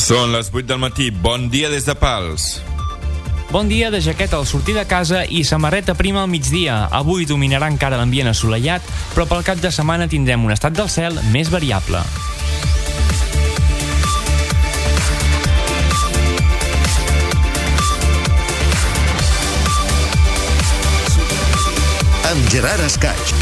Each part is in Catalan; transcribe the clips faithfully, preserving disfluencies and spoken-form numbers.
Són les vuit del matí. Bon dia des de Pals. Bon dia de jaqueta al sortir de casa i samarreta prima al migdia. Avui dominarà encara l'ambient assolellat, però pel cap de setmana tindrem un estat del cel més variable. Amb Gerard Escaig.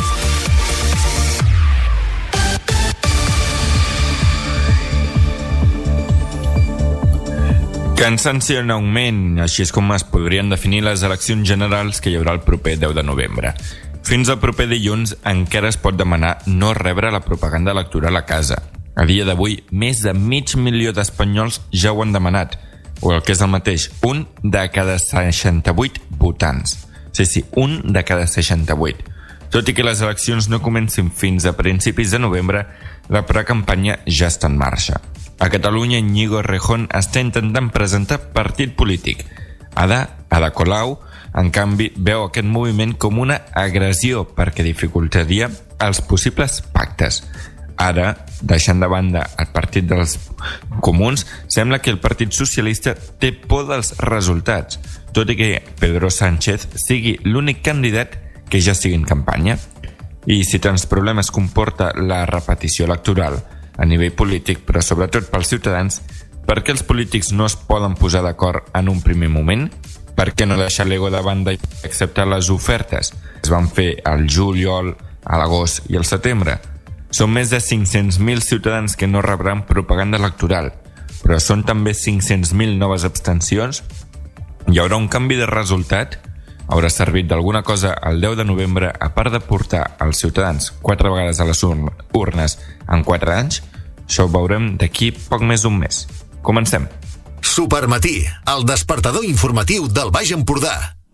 Cansanci en augment, així és com es podrien definir les eleccions generals que hi haurà el proper deu de novembre. Fins al proper dilluns encara es pot demanar no rebre la propaganda electoral a casa. A dia d'avui, més de mig milió d'espanyols ja ho han demanat, o el que és el mateix, un de cada seixanta-vuit votants. Sí, sí, un de cada seixanta-vuit. Tot i que les eleccions no comencin fins a principis de novembre, la precampanya ja està en marxa. A Catalunya, Íñigo Errejón està intentant presentar partit polític. Ada, Ada Colau, en canvi, veu aquest moviment com una agressió perquè dificultaria els possibles pactes. Ara, deixant de banda el partit dels comuns, sembla que el Partit Socialista té por dels resultats, tot i que Pedro Sánchez sigui l'únic candidat que ja sigui en campanya. I si tants problemes comporta la repetició electoral a nivell polític, però sobretot pels ciutadans, per què els polítics no es poden posar d'acord en un primer moment? Per què no deixar l'ego de banda i acceptar les ofertes? Es van fer al juliol, a l'agost i al setembre. Són més de cinc-cents mil ciutadans que no rebran propaganda electoral, però són també cinc-cents mil noves abstencions. Hi haurà un canvi de resultat? Haurà servit d'alguna cosa el deu de novembre, a part de portar els ciutadans quatre vegades a les urnes en quatre anys? Això ho veurem d'aquí poc més d'un mes. Comencem. Supermatí, el despertador informatiu del Baix Empordà.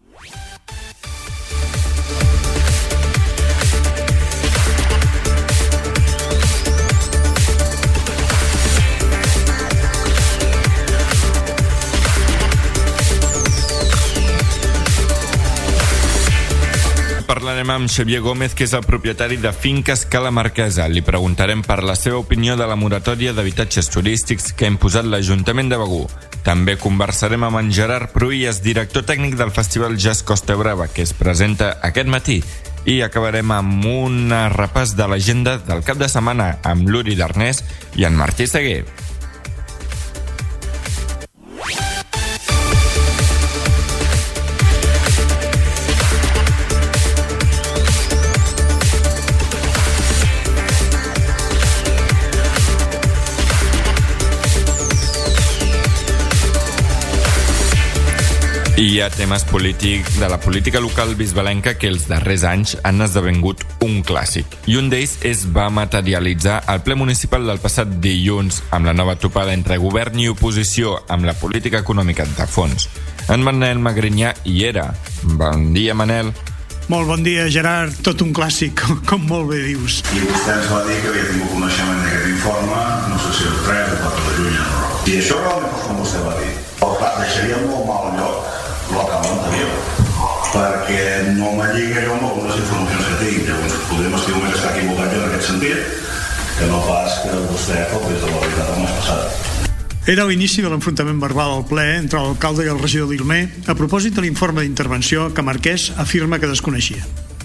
Parlarem amb Xavier Gómez, que és el propietari de Finques Cala Marquesa. Li preguntarem per la seva opinió de la moratòria d'habitatges turístics que ha imposat l'Ajuntament de Begur. També conversarem amb en Gerard Pruïlles, director tècnic del Festival Jazz Costa Brava, que es presenta aquest matí. I acabarem amb un repàs de l'agenda del cap de setmana amb l'Uri Darnés i en Martí Seguer. I hi ha temes polítics de la política local bisbalenca que els darrers anys han esdevingut un clàssic. I un d'ells es va materialitzar al ple municipal del passat dilluns amb la nova topada entre govern i oposició amb la política econòmica de fons. En Manel Magrinyà hi era. Bon dia, Manel. Molt bon dia, Gerard. Tot un clàssic, com, com molt bé dius. I vostè ens va dir que havia tingut coneixement d'aquest informe, no sé si el tres o quatre de juny, no. I això realment, com vostè va dir, però clar, deixaria molt mal lloc local anterior, perquè no me lliga jo amb algunes informacions que tinc. Llavors podríem estar només estar equivocat jo en aquest sentit, que no pas que vostè copis de la veritat el mes passat. Era l'inici de l'enfrontament verbal al ple entre l'alcalde i el regidor d'Ilmer a propòsit de l'informe d'intervenció que Marquès afirma que desconeixia.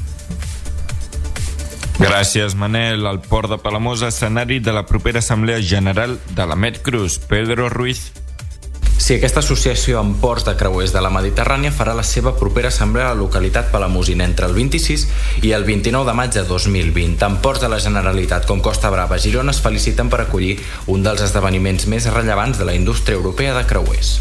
Gràcies, Manel. El Port de Palamós, escenari de la propera Assemblea General de la Medcruz. Pedro Ruiz. Sí, aquesta associació amb ports de creuers de la Mediterrània farà la seva propera assemblea a la localitat palamosina entre el vint-i-sis i el vint-i-nou de maig de dos mil vint. Tant ports de la Generalitat com Costa Brava i Girona es feliciten per acollir un dels esdeveniments més rellevants de la indústria europea de creuers.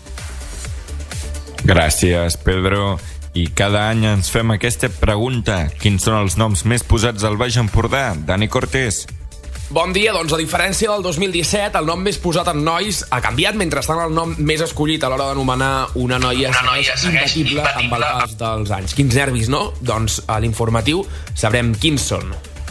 Gràcies, Pedro. I cada any ens fem aquesta pregunta. Quins són els noms més posats al Baix Empordà? Dani Cortés. Bon dia, doncs a diferència del dos mil disset, el nom més posat en nois ha canviat, mentrestant el nom més escollit a l'hora d'anomenar una noia, una noia segueix imbatible amb el pas dels anys. Quins nervis, no? Doncs a l'informatiu sabrem quins són.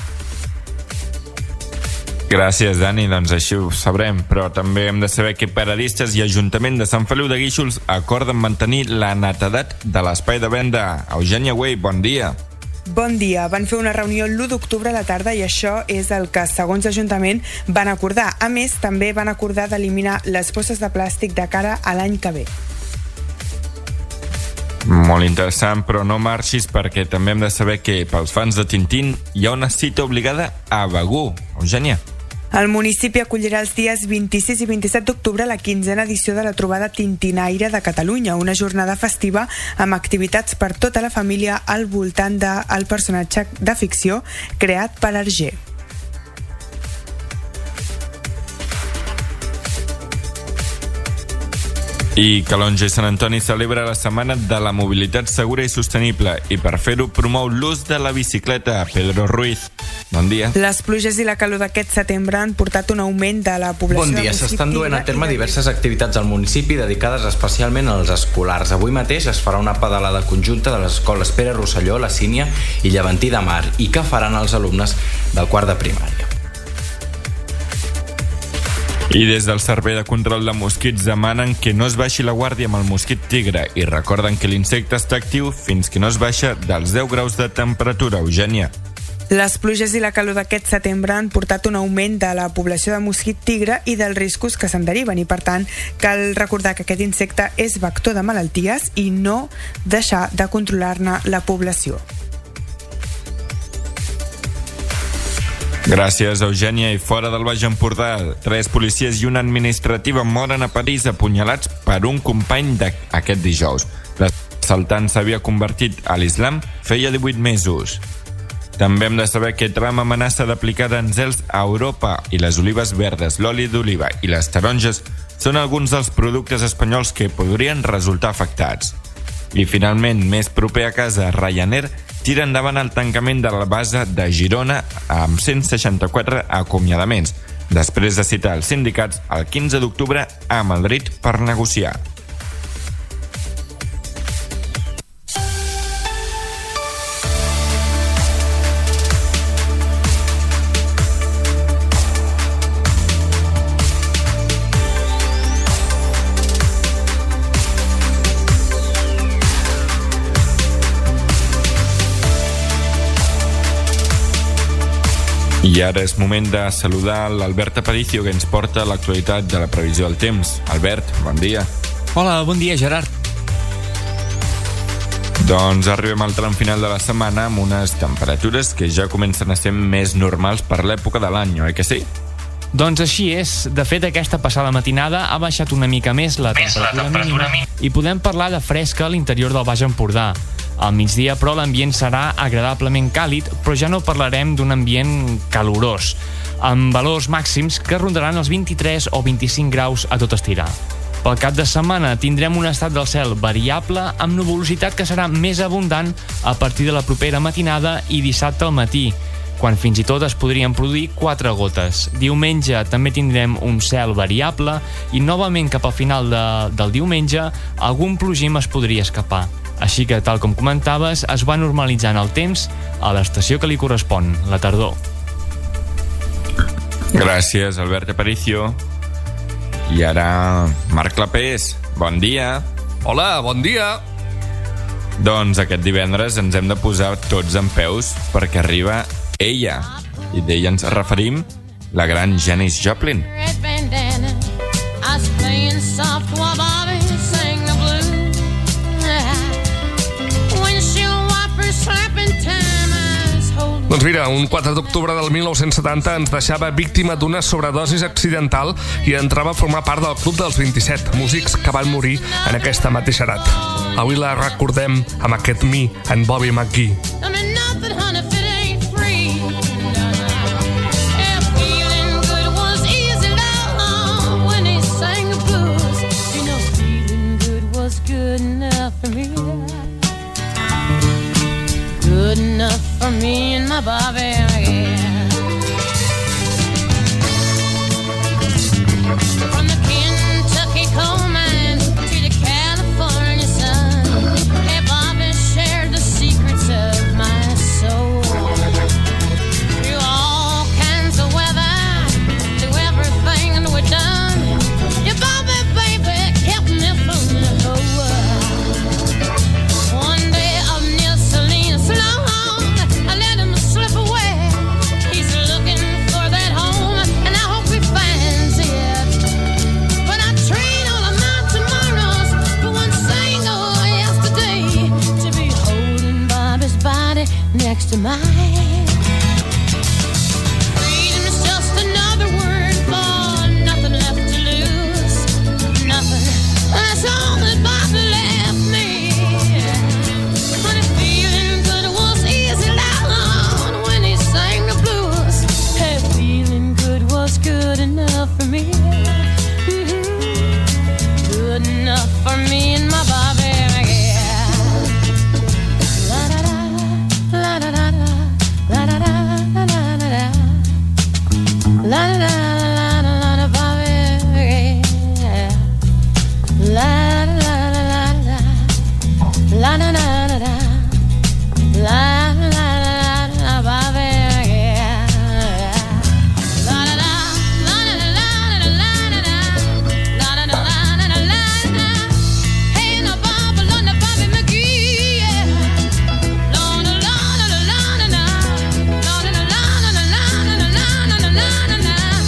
Gràcies, Dani, doncs així ho sabrem, però també hem de saber que Paradistes i Ajuntament de Sant Feliu de Guíxols acorden mantenir la netedat de l'espai de venda. Eugènia Güell, bon dia. Bon dia. Van fer una reunió l'u d'octubre a la tarda i això és el que, segons l'Ajuntament, van acordar. A més, també van acordar d'eliminar les bosses de plàstic de cara a l'any que ve. Molt interessant, però no marxis perquè també hem de saber que pels fans de Tintín hi ha una cita obligada a Begur. Eugènia. El municipi acollirà els dies vint-i-sis i vint-i-set d'octubre la quinzena edició de la trobada Tintinaire de Catalunya, una jornada festiva amb activitats per tota la família al voltant del personatge de ficció creat per Hergé. I Calonge i Sant Antoni celebra la Setmana de la Mobilitat Segura i Sostenible i per fer-ho promou l'ús de la bicicleta. Pedro Ruiz, bon dia. Les pluges i la calor d'aquest setembre han portat un augment de la població. Bon dia, s'estan duent a terme diverses activitats al municipi dedicades especialment als escolars. Avui mateix es farà una pedalada conjunta de les escoles Pere Rosselló, La Sínia i Llevantí de Mar i que faran els alumnes del quart de primària. I des del Servei de Control de Mosquits demanen que no es baixi la guàrdia amb el mosquit tigre i recorden que l'insecte està actiu fins que no es baixa dels deu graus de temperatura. Eugènia. Les pluges i la calor d'aquest setembre han portat un augment de la població de mosquit tigre i dels riscos que se'n deriven i, per tant, cal recordar que aquest insecte és vector de malalties i no deixar de controlar-ne la població. Gràcies, Eugènia. I fora del Baix Empordà, tres policies i una administrativa moren a París apunyalats per un company d'aquest dijous. L'assaltant s'havia convertit a l'islam feia divuit mesos. També hem de saber que Trump amenaça d'aplicar aranzels a Europa i les olives verdes, l'oli d'oliva i les taronges són alguns dels productes espanyols que podrien resultar afectats. I finalment, més proper a casa, Ryanair tira endavant el tancament de la base de Girona amb cent seixanta-quatre acomiadaments, després de citar els sindicats el quinze d'octubre a Madrid per negociar. I ara és moment de saludar l'Albert Aparicio, que ens porta l'actualitat de la previsió del temps. Albert, bon dia. Hola, bon dia, Gerard. Doncs arribem al tram final de la setmana amb unes temperatures que ja comencen a ser més normals per l'època de l'any, oi que sí? Doncs així és. De fet, aquesta passada matinada ha baixat una mica més la Més temperatura, la temperatura mínima i podem parlar de fresca a l'interior del Baix Empordà. Al migdia, però, l'ambient serà agradablement càlid, però ja no parlarem d'un ambient calorós, amb valors màxims que rondaran els vint-i-tres o vint-i-cinc graus a tot estirar. Pel cap de setmana tindrem un estat del cel variable amb nuvolositat que serà més abundant a partir de la propera matinada i dissabte al matí, quan fins i tot es podrien produir quatre gotes. Diumenge també tindrem un cel variable i novament cap al final de, del diumenge algun plogim es podria escapar. Així que, tal com comentaves, es va normalitzant el temps a l'estació que li correspon, la tardor. Gràcies, Albert Aparicio. I ara, Marc Clapés, bon dia. Hola, bon dia. Doncs aquest divendres ens hem de posar tots en peus perquè arriba ella. I d'ella ens referim la gran Janis Joplin. Doncs mira, un quatre d'octubre del mil nou-cents setanta ens deixava víctima d'una sobredosis accidental i entrava a formar part del Club dels vint-i-set, músics que van morir en aquesta mateixa edat. Avui la recordem amb aquest Me and Bobby McGee. Good enough for me and my Bobby, yeah. From the Kentucky coal mine to the California sun, hey, Bobby shared the secrets of my soul. Through all kinds of weather, through everything that we've done, yeah, Bobby, baby, kept me from the whole world. One day of Snow, mine. Freedom's just another word for nothing left to lose. Nothing. That's all that Bobby left me. But if feeling good was easy down when he sang the blues, hey, feeling good was good enough for me. Mm-hmm. Good enough for me and my Bobby. La la la la la la la Bobby, yeah. La la la la la la la la la la la la la la Bobby, yeah. La la la la la la la la la la la la la. Hey, no Bobby, no Bobby McGee, yeah. La la la la la la la la la la la la la la.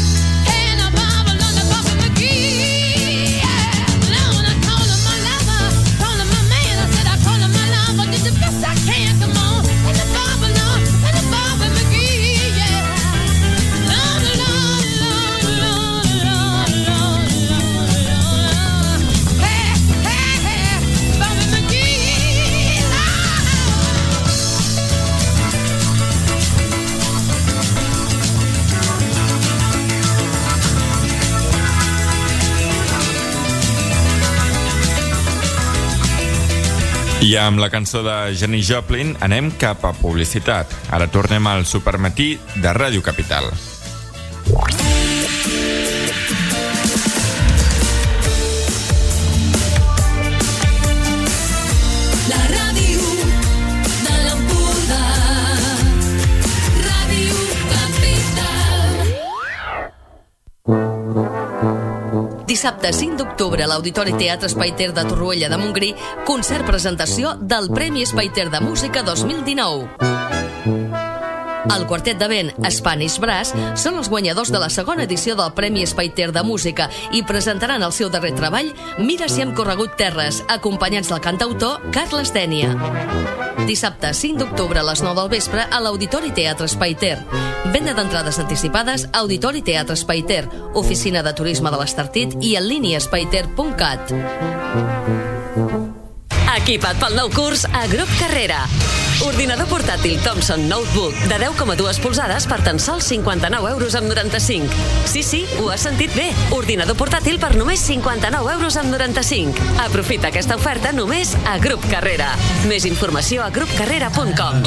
I amb la cançó de Janis Joplin anem cap a publicitat. Ara tornem al Supermatí de Ràdio Capital. La ràdio de l'Empordà, Ràdio Capital. Dissabte cinc d'octubre a l'Auditori Teatre Espai Ter de Torroella de Montgrí, concert presentació del Premi Espai Ter de Música dos mil dinou. El quartet de vent Spanish Brass són els guanyadors de la segona edició del Premi Espai Ter de Música i presentaran el seu darrer treball, Mira si hem corregut terres, acompanyats del cantautor Carles Dénia. Dissabte cinc d'octubre a les nou del vespre a l'Auditori Teatre Espai Ter. Venda d'entrades anticipades a Auditori Teatre Espai Ter, Oficina de Turisme de l'Estartit i en línia espaiter punt cat. Equipa't pel nou curs a Grup Carrera. Ordinador portàtil Thomson Notebook de deu coma dos polzades per tan sols cinquanta-nou euros amb noranta-cinc. Sí, sí, ho has sentit bé. Ordinador portàtil per només cinquanta-nou euros amb noranta-cinc. Aprofita aquesta oferta només a Grup Carrera. Més informació a grup carrera punt com.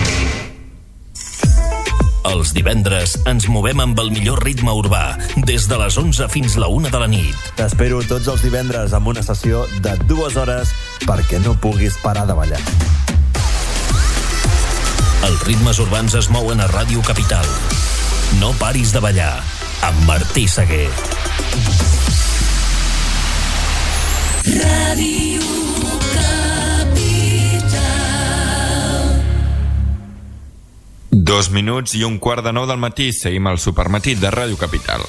Els divendres ens movem amb el millor ritme urbà, des de les onze fins la una de la nit. T'espero tots els divendres amb una sessió de dues hores perquè no puguis parar de ballar. Els ritmes urbans es mouen a Ràdio Capital. No paris de ballar, amb Martí Seguer. Ràdio Dos minuts i un quart de nou del matí. Seguim al Supermatí de Ràdio Capital.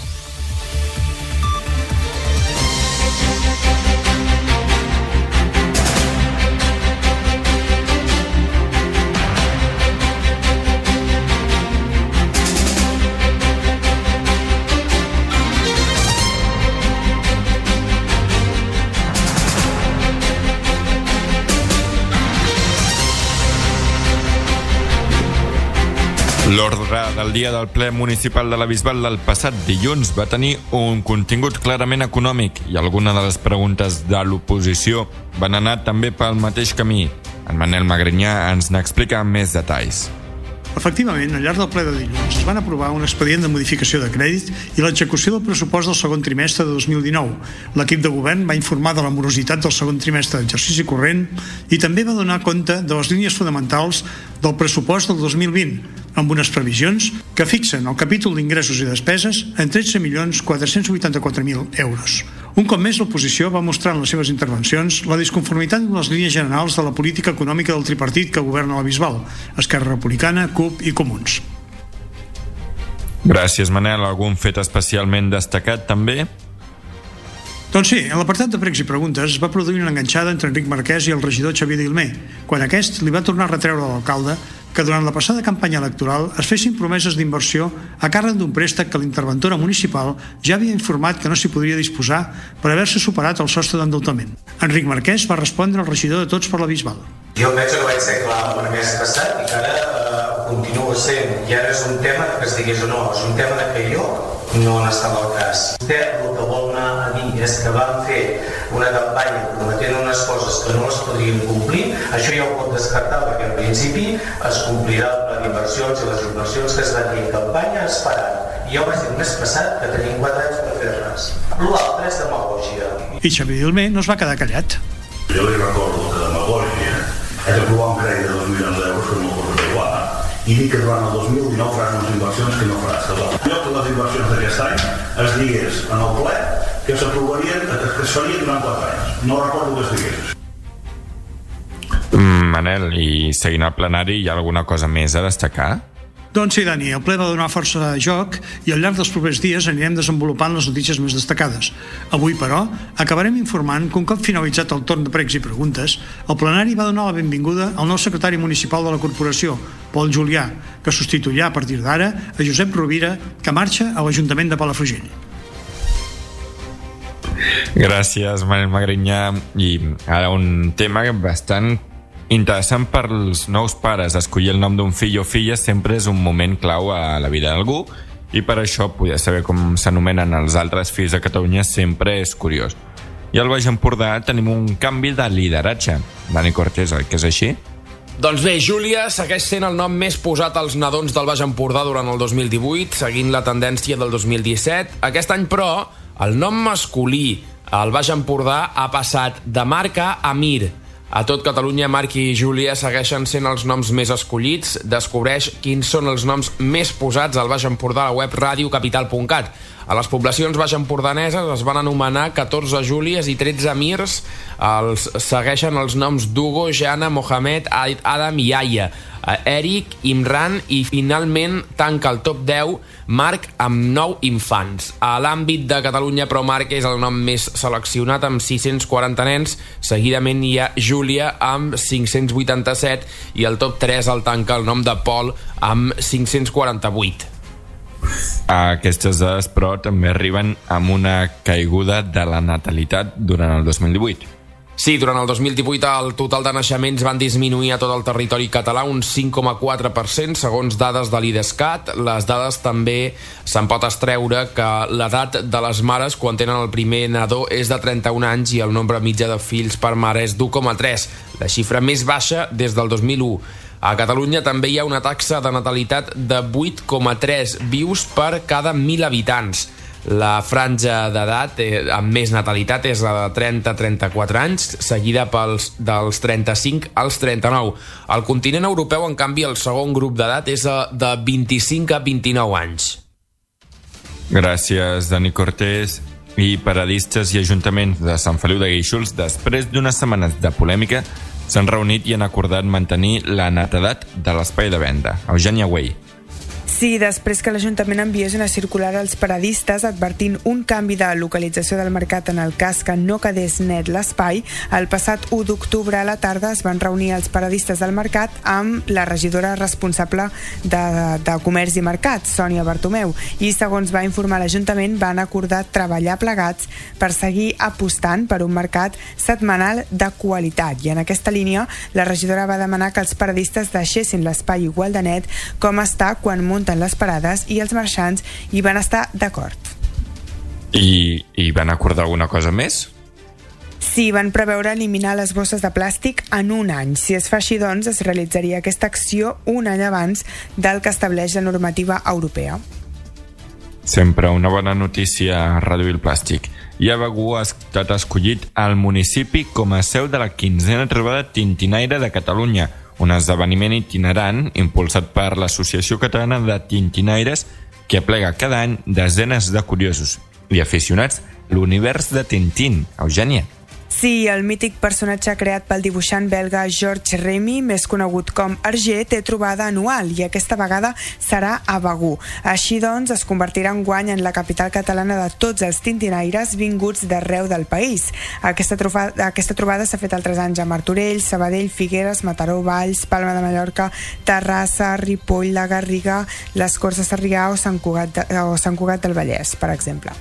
L'ordre del dia del ple municipal de la Bisbal del passat dilluns va tenir un contingut clarament econòmic i algunes de les preguntes de l'oposició van anar també pel mateix camí. En Manel Magrinyà ens n'explica més detalls. Efectivament, al llarg del ple de dilluns es van aprovar un expedient de modificació de crèdit i l'execució del pressupost del segon trimestre de dos mil dinou. L'equip de govern va informar de la morositat del segon trimestre d'exercici corrent i també va donar compte de les línies fonamentals del pressupost del dos mil vint, amb unes previsions que fixen el capítol d'ingressos i despeses en tretze milions quatre-cents vuitanta-quatre mil euros. Un cop més, l'oposició va mostrar en les seves intervencions la disconformitat amb les línies generals de la política econòmica del tripartit que governa la Bisbal, Esquerra Republicana, C U P i Comuns. Gràcies, Manel. Algun fet especialment destacat, també? Doncs sí, en l'apartat de pregs i preguntes es va produir una enganxada entre Enric Marquès i el regidor Xavier Dilmé, quan aquest li va tornar a retreure a l'alcalde que durant la passada campanya electoral es fessin promeses d'inversió a càrrec d'un préstec que l'interventora municipal ja havia informat que no s'hi podria disposar per haver-se superat el sostre d'endeutament. Enric Marquès va respondre al regidor de Tots per la Bisbal. Jo em penso que vaig ser clar el mes passat i que ara eh, continua sent. I ara és un tema que es digués o no, és un tema que jo no n'estava al cas. Vostè el que vol anar a dir és que vam fer una campanya prometent unes coses que no les podríem complir. Això ja ho pot descartar perquè en principi es complirà el pla d'inversions i les inversions que es van dir en campanya es faran. I jo vaig dir el mes passat que tenim quatre anys per fer res. L'altre és demagògia. I Xavier Dilmé no es va quedar callat. Jo li recordo que demagògia és aprovar un crèdit de dos milions d'euros que no el pots aprovar i dir que durant el dos mil dinou faràs unes inversions que no faràs. En lloc de les inversions d'aquest any es digués en el ple que s'aprovarien, que es farien durant quatre anys. No recordo que es digués. Mm, Manel, i seguint el plenari hi ha alguna cosa més a destacar? Doncs sí, Dani, el ple va donar força de joc i al llarg dels propers dies anirem desenvolupant les notícies més destacades. Avui, però, acabarem informant que un cop finalitzat el torn de pregs i preguntes, el plenari va donar la benvinguda al nou secretari municipal de la corporació, Pol Julià, que substituirà a partir d'ara a Josep Rovira, que marxa a l'Ajuntament de Palafrugell. Gràcies, Manel Magrinyà. I ara un tema bastant interessant per als nous pares. Escollir el nom d'un fill o filla sempre és un moment clau a la vida d'algú i per això poder saber com s'anomenen els altres fills de Catalunya sempre és curiós. I al Baix Empordà tenim un canvi de lideratge. Dani Cortés, oi que és així? Doncs bé, Júlia segueix sent el nom més posat als nadons del Baix Empordà durant el dos mil divuit, seguint la tendència del dos mil disset. Aquest any, però, el nom masculí al Baix Empordà ha passat de Marc a Mir. A tot Catalunya, Marc i Júlia segueixen sent els noms més escollits. Descobreix quins són els noms més posats al Baix Empordà a la web radio capital punt cat. A les poblacions baixempordaneses es van anomenar catorze Júlies i tretze Mirs. Els segueixen els noms d'Hugo, Jana, Mohamed, Adam i Aya, Eric, Imran i finalment tanca el top deu Marc amb nou infants. A l'àmbit de Catalunya, però, Marc és el nom més seleccionat amb sis-cents quaranta nens. Seguidament hi ha Júlia amb cinc-cents vuitanta-set i el top tres el tanca el nom de Pol amb cinc-cents quaranta-vuit. Aquestes dades, però, també arriben amb una caiguda de la natalitat durant el dos mil divuit. Sí, durant el dos mil divuit el total de naixements van disminuir a tot el territori català un cinc coma quatre per cent, segons dades de l'Idescat. Les dades també se'n pot extreure que l'edat de les mares quan tenen el primer nadó és de trenta-un anys i el nombre mitjà de fills per mare és d'u coma tres, la xifra més baixa des del dos mil u. A Catalunya també hi ha una taxa de natalitat de vuit coma tres vius per cada mil habitants. La franja d'edat amb més natalitat és la de trenta a trenta-quatre anys, seguida pels dels trenta-cinc als trenta-nou. Al continent europeu, en canvi, el segon grup d'edat és de vint-i-cinc a vint-i-nou anys. Gràcies, Dani Cortés. I paradistes i ajuntaments de Sant Feliu de Guíxols, després d'unes setmanes de polèmica, s'han reunit i han acordat mantenir la netedat de l'espai de venda. Eugènia Güell. Sí, després que l'Ajuntament enviés una circular als paradistes advertint un canvi de localització del mercat en el cas que no quedés net l'espai, el passat u d'octubre a la tarda es van reunir els paradistes del mercat amb la regidora responsable de, de Comerç i Mercat, Sònia Bartomeu, i segons va informar l'Ajuntament van acordar treballar plegats per seguir apostant per un mercat setmanal de qualitat. I en aquesta línia la regidora va demanar que els paradistes deixessin l'espai igual de net com està quan munten les parades i els marxants hi van estar d'acord. I, I van acordar alguna cosa més? Sí, van preveure eliminar les bosses de plàstic en un any. Si es fa així, doncs, es realitzaria aquesta acció un any abans del que estableix la normativa europea. Sempre una bona notícia a reduir el plàstic. I a Begur ha estat escollit al municipi com a seu de la quinzena trobada tintinaire de Catalunya, un esdeveniment itinerant impulsat per l'Associació Catalana de Tintinaires que aplega cada any desenes de curiosos i aficionats l'univers de Tintín. Eugènia. Sí, el mític personatge creat pel dibuixant belga Georges Remy, més conegut com Hergé, té trobada anual i aquesta vegada serà a Begur. Així doncs, es convertirà en guany en la capital catalana de tots els tintinaires vinguts d'arreu del país. Aquesta trobada, aquesta trobada s'ha fet altres anys a Martorell, Sabadell, Figueres, Mataró, Valls, Palma de Mallorca, Terrassa, Ripoll, la Garriga, les Corts de Sarrià o Sant Cugat, de, o Sant Cugat del Vallès, per exemple.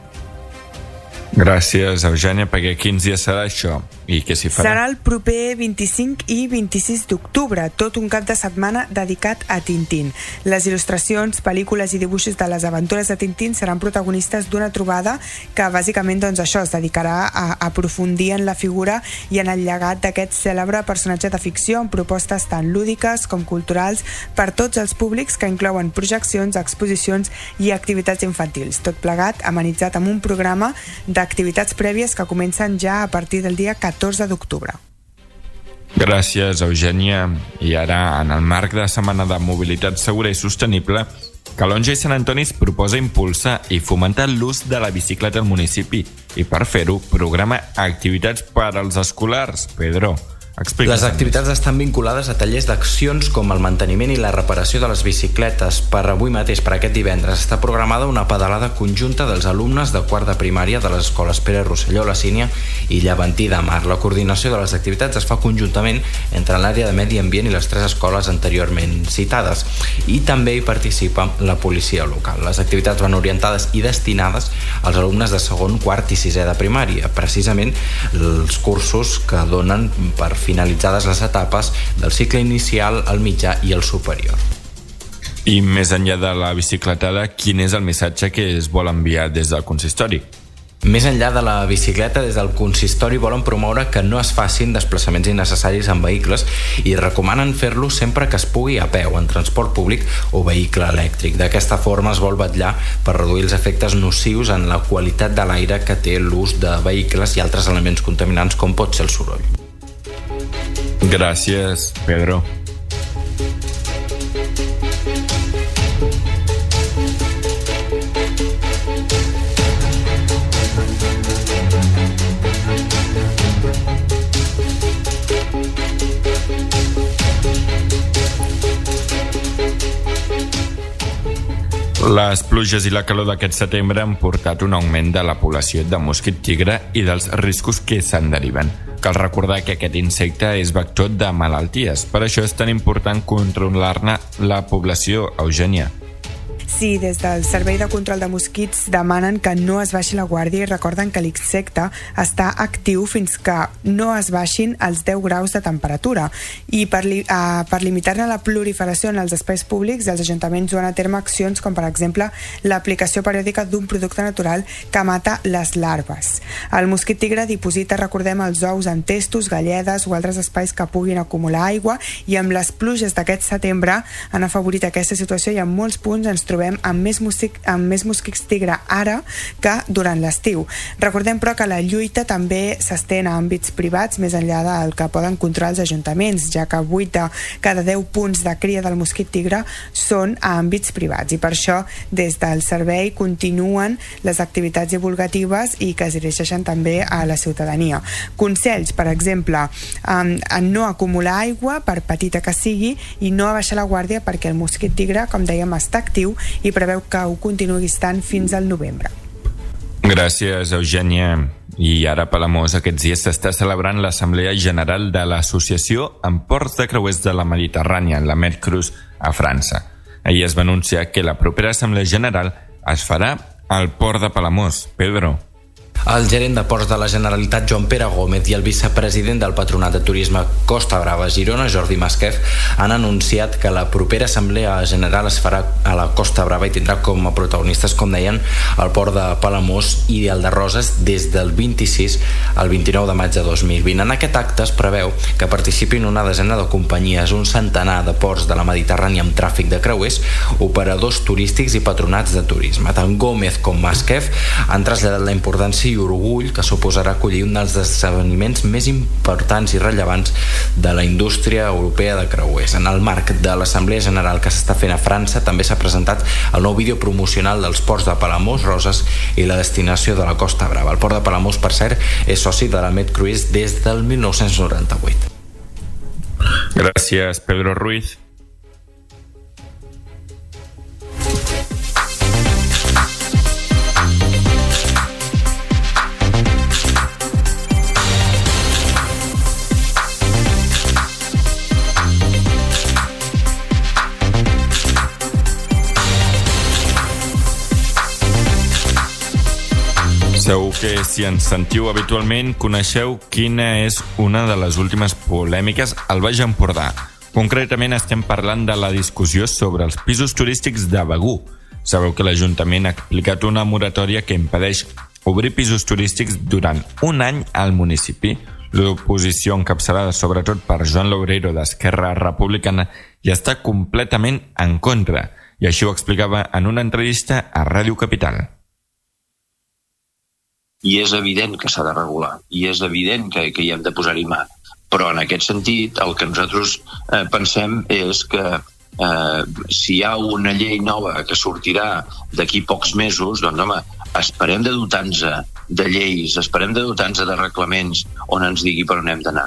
Gràcies, Eugènia, perquè quins dies serà això i què s'hi farà? Serà el proper vint-i-cinc i vint-i-sis d'octubre, tot un cap de setmana dedicat a Tintín. Les il·lustracions, pel·lícules i dibuixos de les aventures de Tintín seran protagonistes d'una trobada que bàsicament doncs, això es dedicarà a aprofundir en la figura i en el llegat d'aquest cèlebre personatge de ficció amb propostes tant lúdiques com culturals per tots els públics que inclouen projeccions, exposicions i activitats infantils. Tot plegat amenitzat amb un programa de activitats prèvies que comencen ja a partir del dia catorze d'octubre. Gràcies, Eugènia. I ara, en el marc de Setmana de Mobilitat Segura i Sostenible, Calonge i Sant Antoni es proposa impulsar i fomentar l'ús de la bicicleta al municipi i, per fer-ho, programa activitats per als escolars. Pedro, explica. Les activitats estan vinculades a tallers d'accions com el manteniment i la reparació de les bicicletes. Per avui mateix, per aquest divendres, està programada una pedalada conjunta dels alumnes de quart de primària de les escoles Pere Rosselló, La Sínia i Llevantí de Mar. La coordinació de les activitats es fa conjuntament entre l'àrea de Medi Ambient i les tres escoles anteriorment citades. I també hi participa la policia local. Les activitats van orientades i destinades als alumnes de segon, quart i sisè de primària, precisament els cursos que donen per finalitzades les etapes del cicle inicial, el mitjà i el superior. I més enllà de la bicicletada, quin és el missatge que es vol enviar des del consistori? Més enllà de la bicicleta, des del consistori volen promoure que no es facin desplaçaments innecessaris en vehicles i recomanen fer-lo sempre que es pugui a peu, en transport públic o vehicle elèctric. D'aquesta forma es vol vetllar per reduir els efectes nocius en la qualitat de l'aire que té l'ús de vehicles i altres elements contaminants com pot ser el soroll. Gràcies, Pedro. Les pluges i la calor d'aquest setembre han portat un augment de la població de mosquit tigre i dels riscos que se'n deriven. Cal recordar que aquest insecte és vector de malalties. Per això és tan important controlar-ne la població, Eugènia. Sí, des del Servei de Control de Mosquits demanen que no es baixi la guàrdia i recorden que l'insecte està actiu fins que no es baixin els deu graus de temperatura. I per, li, uh, per limitar-ne la proliferació en els espais públics, els ajuntaments duen a terme accions com, per exemple, l'aplicació periòdica d'un producte natural que mata les larves. El mosquit tigre diposita, recordem, els ous en testos, galledes o altres espais que puguin acumular aigua i amb les pluges d'aquest setembre han afavorit aquesta situació i en molts punts ens trobem amb més, mosquic, amb més mosquits tigre ara que durant l'estiu. Recordem, però, que la lluita també s'estén a àmbits privats més enllà del que poden controlar els ajuntaments, ja que vuit de cada deu punts de cria del mosquit tigre són a àmbits privats i per això des del servei continuen les activitats divulgatives i que es dirigeixen també a la ciutadania. Consells, per exemple, en no acumular aigua, per petita que sigui, i no abaixar la guàrdia perquè el mosquit tigre, com dèiem, està actiu i preveu que ho continuï estant fins al novembre. Gràcies, Eugènia. I ara a Palamós aquests dies s'està celebrant l'Assemblea General de l'Associació en Ports de Creuers de la Mediterrània, la Medcruz, a França. Ahir es va anunciar que la propera Assemblea General es farà al port de Palamós. Pedro. El gerent de Ports de la Generalitat, Joan Pere Gómez, i el vicepresident del Patronat de Turisme Costa Brava Girona, Jordi Masquef, han anunciat que la propera Assemblea General es farà a la Costa Brava i tindrà com a protagonistes, com deien, el port de Palamós i el de Roses des del vint-i-sis al vint-i-nou de maig de dos mil vint. En aquest acte es preveu que participin una desena de companyies, un centenar de ports de la Mediterrània amb tràfic de creuers, operadors turístics i patronats de turisme. Tant Gómez com Masquef han traslladat la importància i orgull que suposarà acollir un dels esdeveniments més importants i rellevants de la indústria europea de creuers. En el marc de l'Assemblea General que s'està fent a França també s'ha presentat el nou vídeo promocional dels ports de Palamós, Roses i la destinació de la Costa Brava. El port de Palamós, per cert, és soci de la MedCruise des del mil nou-cents noranta-vuit. Gràcies, Pedro Ruiz. Segur que si ens sentiu habitualment coneixeu quina és una de les últimes polèmiques al Baix Empordà. Concretament estem parlant de la discussió sobre els pisos turístics de Begur. Sabeu que l'Ajuntament ha aplicat una moratòria que impedeix obrir pisos turístics durant un any al municipi. L'oposició, encapçalada sobretot per Joan Loureiro d'Esquerra Republicana, hi està completament en contra, i així ho explicava en una entrevista a Ràdio Capital. I és evident que s'ha de regular, i és evident que, que hi hem de posar-hi mà. Però en aquest sentit, el que nosaltres eh, pensem és que eh, si hi ha una llei nova que sortirà d'aquí pocs mesos, doncs home, esperem de dotar-nos de lleis, esperem de dotar-nos de reglaments on ens digui per on hem d'anar.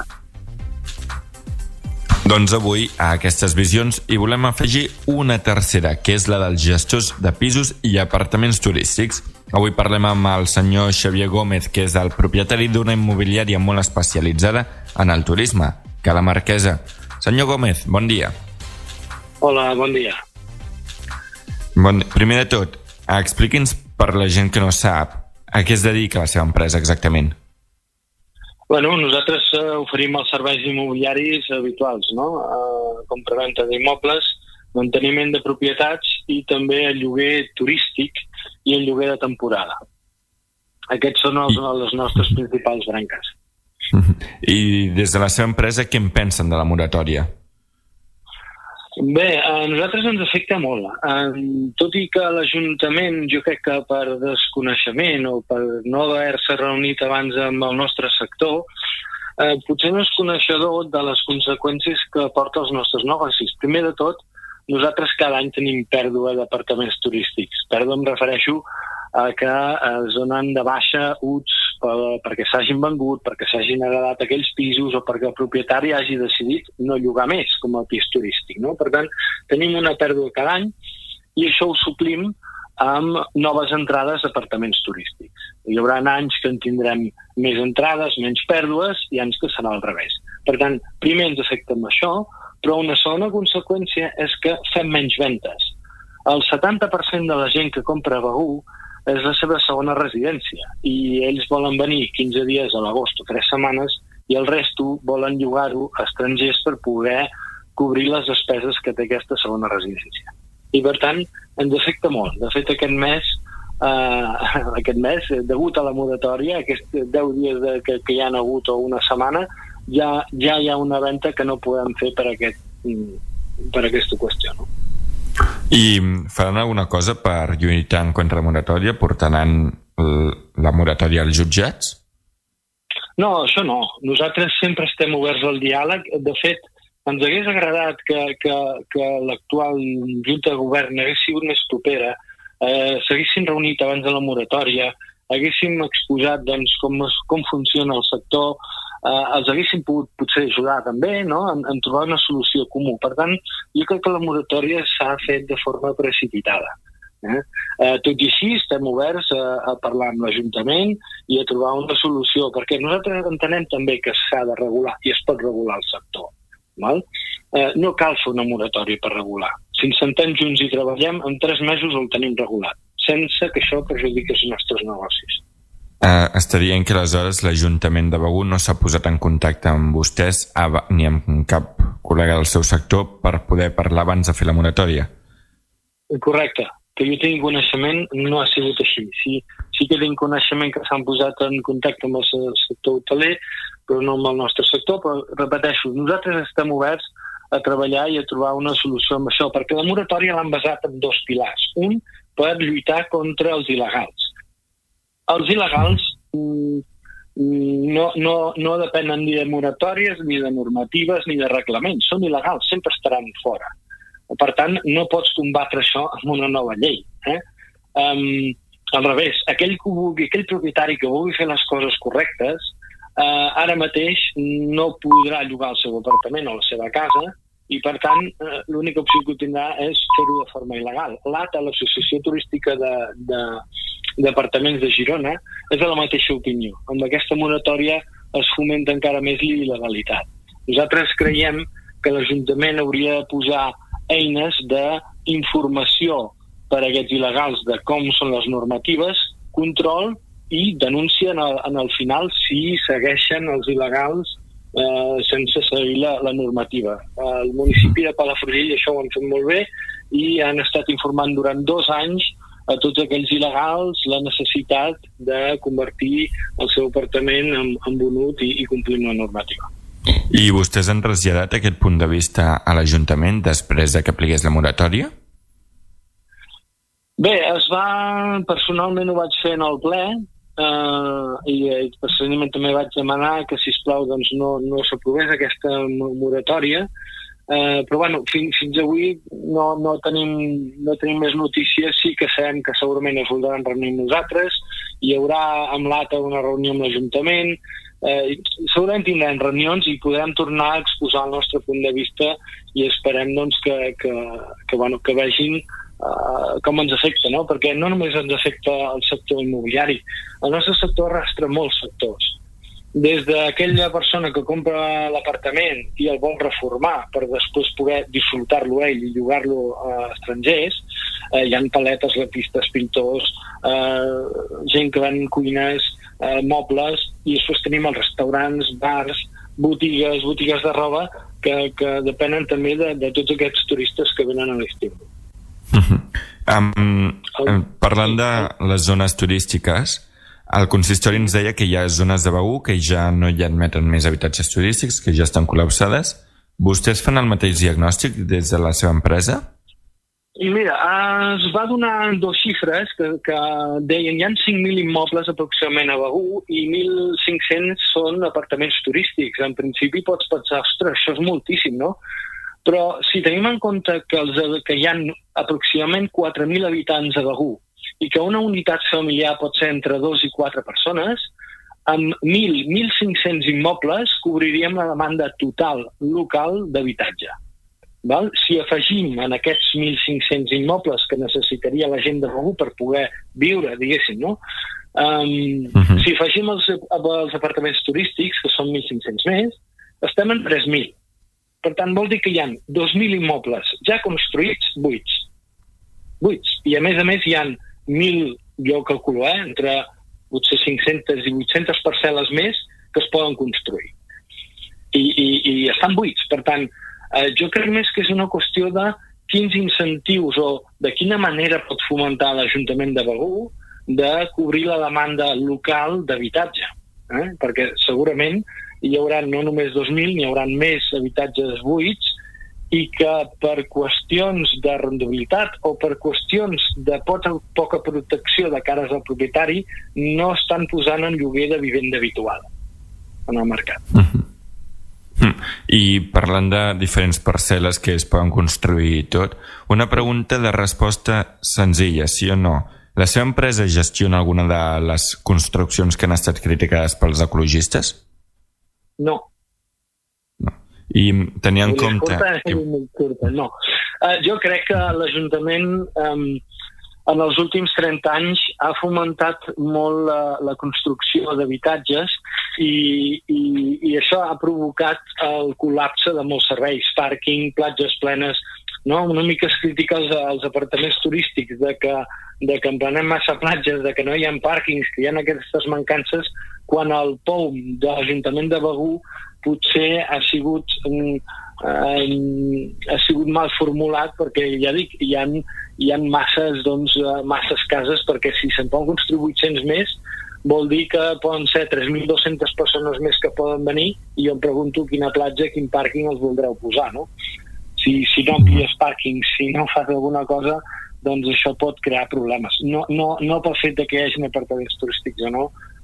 Doncs avui a aquestes visions hi volem afegir una tercera, que és la dels gestors de pisos i apartaments turístics. Avui parlem amb el senyor Xavier Gómez, que és el propietari d'una immobiliària molt especialitzada en el turisme, Cala Marquesa. Senyor Gómez, bon dia. Hola, bon dia. Bon... Primer de tot, expliqui'ns per la gent que no sap a què es dedica la seva empresa exactament. Bueno, nosaltres uh, oferim els serveis immobiliaris habituals, no? Uh, compra-venta d'immobles, manteniment de propietats i també el lloguer turístic i el lloguer de temporada. Aquests són els, les nostres principals branques. I des de la seva empresa, què en pensen de la moratòria? Bé, a nosaltres ens afecta molt. Tot i que l'Ajuntament, jo crec que per desconeixement o per no haver-se reunit abans amb el nostre sector, eh, potser no és coneixedor de les conseqüències que porta els nostres negocis. Primer de tot, nosaltres cada any tenim pèrdua d'apartaments turístics. Pèrdua em refereixo a que es donen de baixa U T S per, perquè s'hagin vengut, perquè s'hagin agradat aquells pisos o perquè el propietari hagi decidit no llogar més com a pis turístic, no? Per tant, tenim una pèrdua cada any i això ho suplim amb noves entrades d'apartaments turístics. Hi haurà anys que en tindrem més entrades, menys pèrdues, i anys que serà al revés. Per tant, primer ens afecta amb això, però una segona conseqüència és que fem menys ventes. El setanta per cent de la gent que compra a Begur és la seva segona residència i ells volen venir quinze dies a l'agost o tres setmanes i el resto volen llogar-ho a estrangers per poder cobrir les despeses que té aquesta segona residència. I per tant, ens afecta molt. De fet, aquest mes, eh, aquest mes degut a la moratòria, aquests deu dies de, que, que hi ha hagut o una setmana, ja, ja hi ha una venda que no podem fer per, aquest, per aquesta qüestió, no? I faran alguna cosa per lluitar en contra la moratòria, portaran la moratòria als jutjats? No, això no. Nosaltres sempre estem oberts al diàleg. De fet, ens hagués agradat que, que, que l'actual Junta de Govern hagués sigut més propera, eh, s'haguessin reunit abans de la moratòria, haguéssim exposat doncs, com, es, com funciona el sector, eh, els haguéssim pogut potser ajudar també, no? en, en trobar una solució comú. Per tant, jo crec que la moratòria s'ha fet de forma precipitada. Eh? Eh, tot i així estem oberts a, a parlar amb l'Ajuntament i a trobar una solució, perquè nosaltres entenem també que s'ha de regular i es pot regular el sector. Val? Eh, no cal fer una moratòria per regular. Si ens sentem junts i treballem, en tres mesos el tenim regulat, sense que això perjudiqui els nostres negocis. Uh, està dient que aleshores l'Ajuntament de Begur no s'ha posat en contacte amb vostès ni amb cap col·lega del seu sector per poder parlar abans de fer la moratòria? Correcte. Que jo tinc coneixement no ha sigut així. Sí, sí que tinc coneixement que s'han posat en contacte amb el sector hoteler, però no amb el nostre sector, però repeteixo, nosaltres estem oberts a treballar i a trobar una solució amb això, perquè la moratòria l'han basat en dos pilars. Un, per lluitar contra els il·legals. Els il·legals no, no, no depenen ni de moratòries, ni de normatives, ni de reglaments. Són il·legals, sempre estaran fora. Per tant, no pots combatre això amb una nova llei. Eh? Um, al revés, aquell, que vulgui, aquell propietari que vulgui fer les coses correctes, uh, ara mateix no podrà llogar el seu apartament o la seva casa, i per tant uh, l'única opció que tindrà és fer-ho de forma il·legal. L'A T A, l'Associació Turística de, de, d'Apartaments de Girona, és de la mateixa opinió. Amb aquesta moratòria es fomenta encara més l'il·legalitat. Nosaltres creiem que l'Ajuntament hauria de posar eines d'informació per a aquests il·legals de com són les normatives, control i denúncia en el, en el final si segueixen els il·legals eh, sense seguir la, la normativa. El municipi de Palafrugell això ho han fet molt bé i han estat informant durant dos anys a tots aquells il·legals la necessitat de convertir el seu apartament en, en bonut i, i complir una normativa. I vostès han traslladat aquest punt de vista a l'Ajuntament després de que apliqués la moratòria? Bé, es va... personalment ho vaig fer en el ple eh, i, i personalment també vaig demanar que, sisplau, doncs no, no s'aprovés aquesta moratòria, eh, però bueno, fins, fins avui no, no, tenim, no tenim més notícies. Sí que sabem que segurament es voldran reunir amb nosaltres, hi haurà amb l'A T A una reunió amb l'Ajuntament, eh, segurament tindrem reunions i podrem tornar a exposar el nostre punt de vista i esperem doncs, que, que, que, bueno, que vegin Uh, com ens afecta, no? Perquè no només ens afecta el sector immobiliari, el nostre sector arrastra molts sectors, des d'aquella persona que compra l'apartament i el vol reformar per després poder disfrutar-lo ell i llogar-lo a estrangers. Uh, hi ha paletes, lapistes, pintors, uh, gent que ven cuines, uh, mobles, i després tenim els restaurants, bars, botigues, botigues de roba que, que depenen també de, de tots aquests turistes que venen a l'estiu. Uh-huh. Um, parlant de les zones turístiques, el consistori ens deia que hi ha zones de Begur que ja no hi admeten més habitatges turístics, que ja estan col·lapsades. Vostès fan el mateix diagnòstic des de la seva empresa? I mira, es va donar dos xifres que, que deien hi ha cinc mil immobles aproximadament a Begur i mil cinc-cents són apartaments turístics. En principi pots pensar, ostres, això és moltíssim, no? Però si tenim en compte que, els, que hi ha aproximadament quatre mil habitants a Begur i que una unitat familiar pot ser entre dos i quatre persones, amb mil a mil cinc-cents immobles cobriríem la demanda total local d'habitatge. Val? Si afegim en aquests mil cinc-cents immobles que necessitaria la gent de Begur per poder viure, diguéssim, no? Um, uh-huh. Si afegim els, els apartaments turístics, que són mil cinc-cents més, estem en tres mil. Per tant, vol dir que hi ha dos mil immobles ja construïts, buits. Buits. I a més a més hi ha mil, jo calculo, eh, entre potser cinc-centes i vuit-centes parcel·les més que es poden construir. I, i, i estan buits. Per tant, eh, jo crec més que és una qüestió de quins incentius o de quina manera pot fomentar l'Ajuntament de Begur de cobrir la demanda local d'habitatge. Eh? Perquè segurament hi haurà no només dos mil, n'hi haurà més habitatges buits i que per qüestions de rendibilitat o per qüestions de poca, poca protecció de cares al propietari no estan posant en lloguer de vivenda habitual en el mercat. Uh-huh. Uh-huh. I parlant de diferents parcel·les que es poden construir i tot, una pregunta de resposta senzilla, sí o no? La seva empresa gestiona alguna de les construccions que han estat criticades pels ecologistes? No. No. I tenia en compte... Curta, no. Uh, jo crec que l'Ajuntament um, en els últims trenta anys ha fomentat molt la, la construcció d'habitatges i, i, i això ha provocat el col·lapse de molts serveis, pàrquing, platges plenes, no? Una mica es critica els, els apartaments turístics de que, de que emprenem massa platges, de que no hi ha pàrquings, que hi ha aquestes mancances, quan el P O M de l'Ajuntament de Begur potser ha sigut, eh, ha sigut mal formulat perquè, ja dic, hi ha, hi ha masses, doncs, masses cases, perquè si se'n poden construir vuit-cents més vol dir que poden ser tres mil dues-centes persones més que poden venir i jo em pregunto quina platja, quin pàrquing els voldreu posar, no? Si, si no amplies pàrquings, si no fas alguna cosa, doncs això pot crear problemes. No, no, no pel fet de que hi hagi apartaments turístics o no,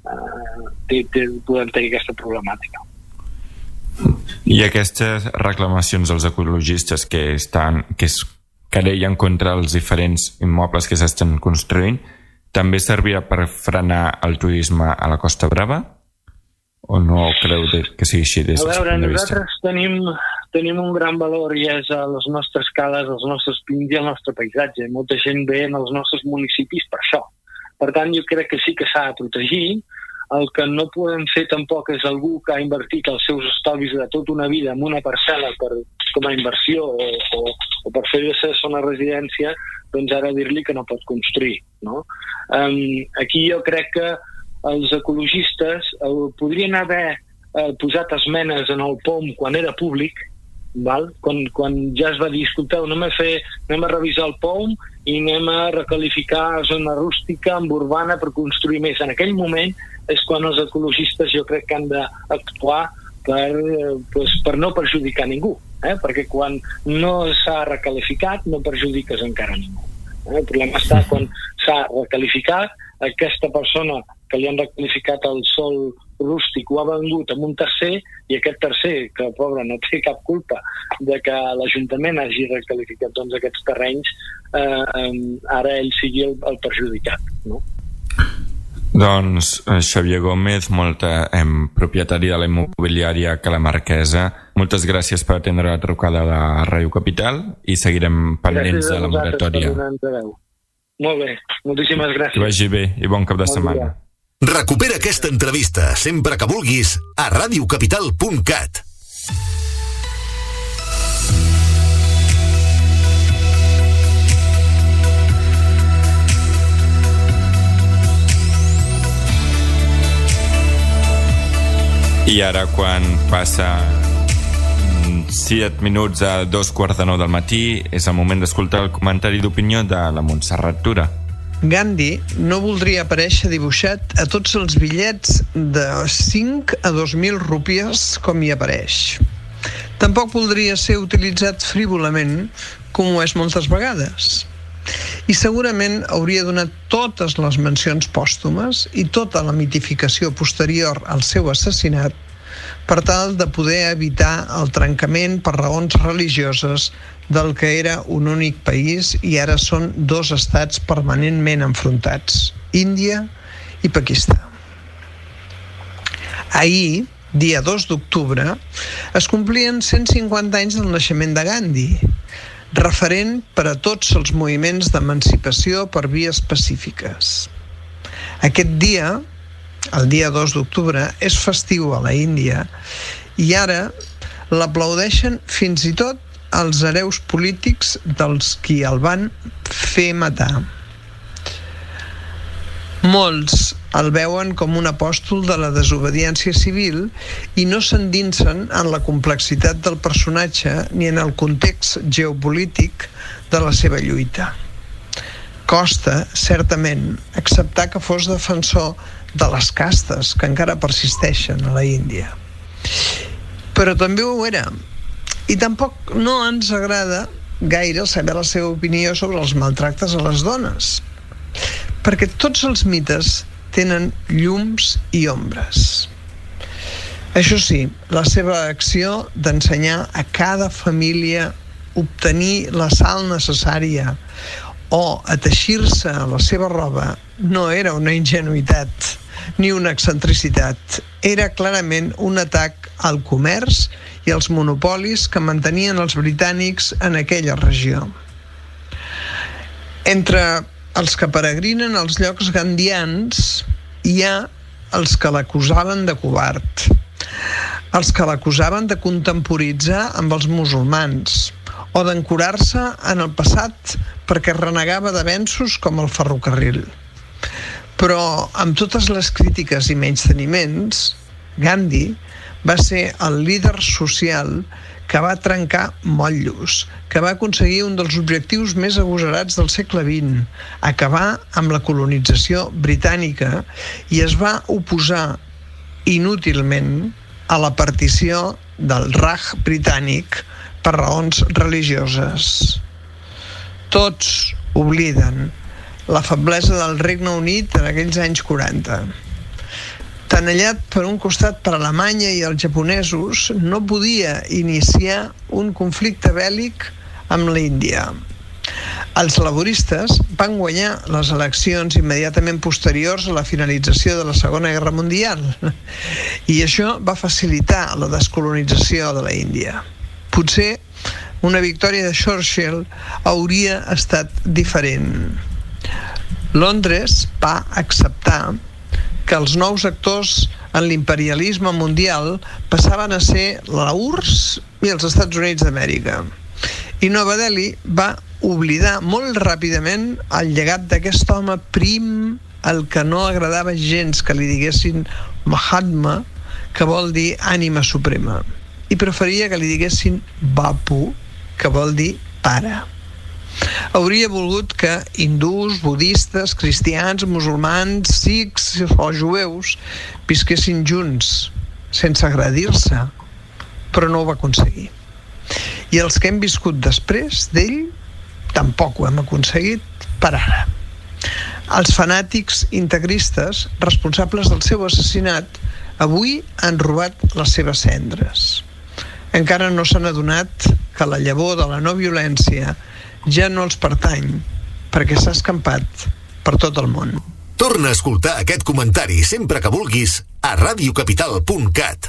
eh, té, té, podem tenir aquesta problemàtica. I aquestes reclamacions dels ecologistes que estan que es querellen contra els diferents immobles que s'estan construint també servirà per frenar el turisme a la Costa Brava? O no creu que sigui així des A del veure, punt de vista? nosaltres tenim, tenim un gran valor i és a les nostres cales, els nostres pins i el nostre paisatge. Molta gent ve en els nostres municipis per això. Per tant, jo crec que sí que s'ha de protegir. El que no podem fer tampoc és algú que ha invertit els seus estalvis de tota una vida en una parcel·la per, com a inversió o, o, o per fer de ser una residència, doncs ara dir-li que no pot construir, no? Um, aquí jo crec que els ecologistes eh, podrien haver eh, posat esmenes en el P O M quan era públic, val? Quan, quan ja es va dir, escolteu, anem a, fer, anem a revisar el P O M i anem a recalificar zona rústica amb urbana per construir més. En aquell moment és quan els ecologistes jo crec que han d'actuar per, eh, pues, per no perjudicar ningú, eh? Perquè quan no s'ha recalificat no perjudiques encara ningú. Eh? El problema està quan s'ha recalificat, aquesta persona que li han recalificat el sòl rústic ho ha vengut amb un tercer i aquest tercer, que pobre no té cap culpa de que l'Ajuntament hagi recalificat doncs, aquests terrenys, eh, eh, ara ell sigui el, el perjudicat, no? Doncs eh, Xavier Gómez, molta, eh, propietari de la immobiliària Cala Marquesa, moltes gràcies per atendre la trucada de Ràdio Capital i seguirem pendents de la moratòria. Molt bé, moltíssimes gràcies. Que vagi bé i bon cap de Bon setmana. dia. Recupera aquesta entrevista sempre que vulguis a radiocapital punt cat. I ara, quan passa set minuts a dos quarts de nou del matí, és el moment d'escoltar el comentari d'opinió de la Montserrat Tura. Gandhi no voldria aparèixer dibuixat a tots els bitllets de cinc a dos mil rúpies com hi apareix. Tampoc voldria ser utilitzat frívolament, com ho és moltes vegades. I segurament hauria donat totes les mencions pòstumes i tota la mitificació posterior al seu assassinat per tal de poder evitar el trencament per raons religioses del que era un únic país i ara són dos estats permanentment enfrontats, Índia i Pakistan. Ahir, dia dos d'octubre, es complien cent cinquanta anys del naixement de Gandhi, referent per a tots els moviments d'emancipació per vies pacífiques. Aquest dia, el dia dos d'octubre, és festiu a la Índia i ara l'aplaudeixen fins i tot els hereus polítics dels qui el van fer matar. Molts el veuen com un apòstol de la desobediència civil i no s'endinsen en la complexitat del personatge ni en el context geopolític de la seva lluita. Costa, certament, acceptar que fos defensor de les castes que encara persisteixen a la Índia. Però també ho era. I tampoc no ens agrada gaire saber la seva opinió sobre els maltractes a les dones, perquè tots els mites tenen llums i ombres. Això sí, la seva acció d'ensenyar a cada família obtenir la sal necessària o a teixir-se la seva roba no era una ingenuïtat ni una excentricitat, era clarament un atac al comerç i als monopolis que mantenien els britànics en aquella regió. Entre els que peregrinen als llocs gandians hi ha els que l'acusaven de covard, els que l'acusaven de contemporitzar amb els musulmans o d'ancorar-se en el passat perquè renegava d'avenços com el ferrocarril. Però amb totes les crítiques i menysteniments, Gandhi va ser el líder social que va trencar motllos, que va aconseguir un dels objectius més agosarats del segle vint, acabar amb la colonització britànica, i es va oposar inútilment a la partició del Raj britànic per raons religioses. Tots obliden la feblesa del Regne Unit en aquells anys quaranta. tenallat per un costat per Alemanya i els japonesos, no podia iniciar un conflicte bèl·lic amb l'Índia. Els laboristes van guanyar les eleccions immediatament posteriors a la finalització de la Segona Guerra Mundial i això va facilitar la descolonització de la Índia. Potser una victòria de Churchill hauria estat diferent. Londres va acceptar que els nous actors en l'imperialisme mundial passaven a ser la U R S S i els Estats Units d'Amèrica. I Nova Delhi va oblidar molt ràpidament el llegat d'aquest home prim al que no agradava gens que li diguessin Mahatma, que vol dir ànima suprema, i preferia que li diguessin Bapu, que vol dir pare. Hauria volgut que hindús, budistes, cristians, musulmans, sikhs o jueus visquessin junts, sense agredir-se, però no ho va aconseguir. I els que hem viscut després d'ell tampoc ho hem aconseguit per ara. Els fanàtics integristes responsables del seu assassinat avui han robat les seves cendres. Encara no s'han adonat que la llavor de la no violència ja no els pertany, perquè s'ha escampat per tot el món. Torna a escoltar aquest comentari sempre que vulguis a radiocapital punt cat.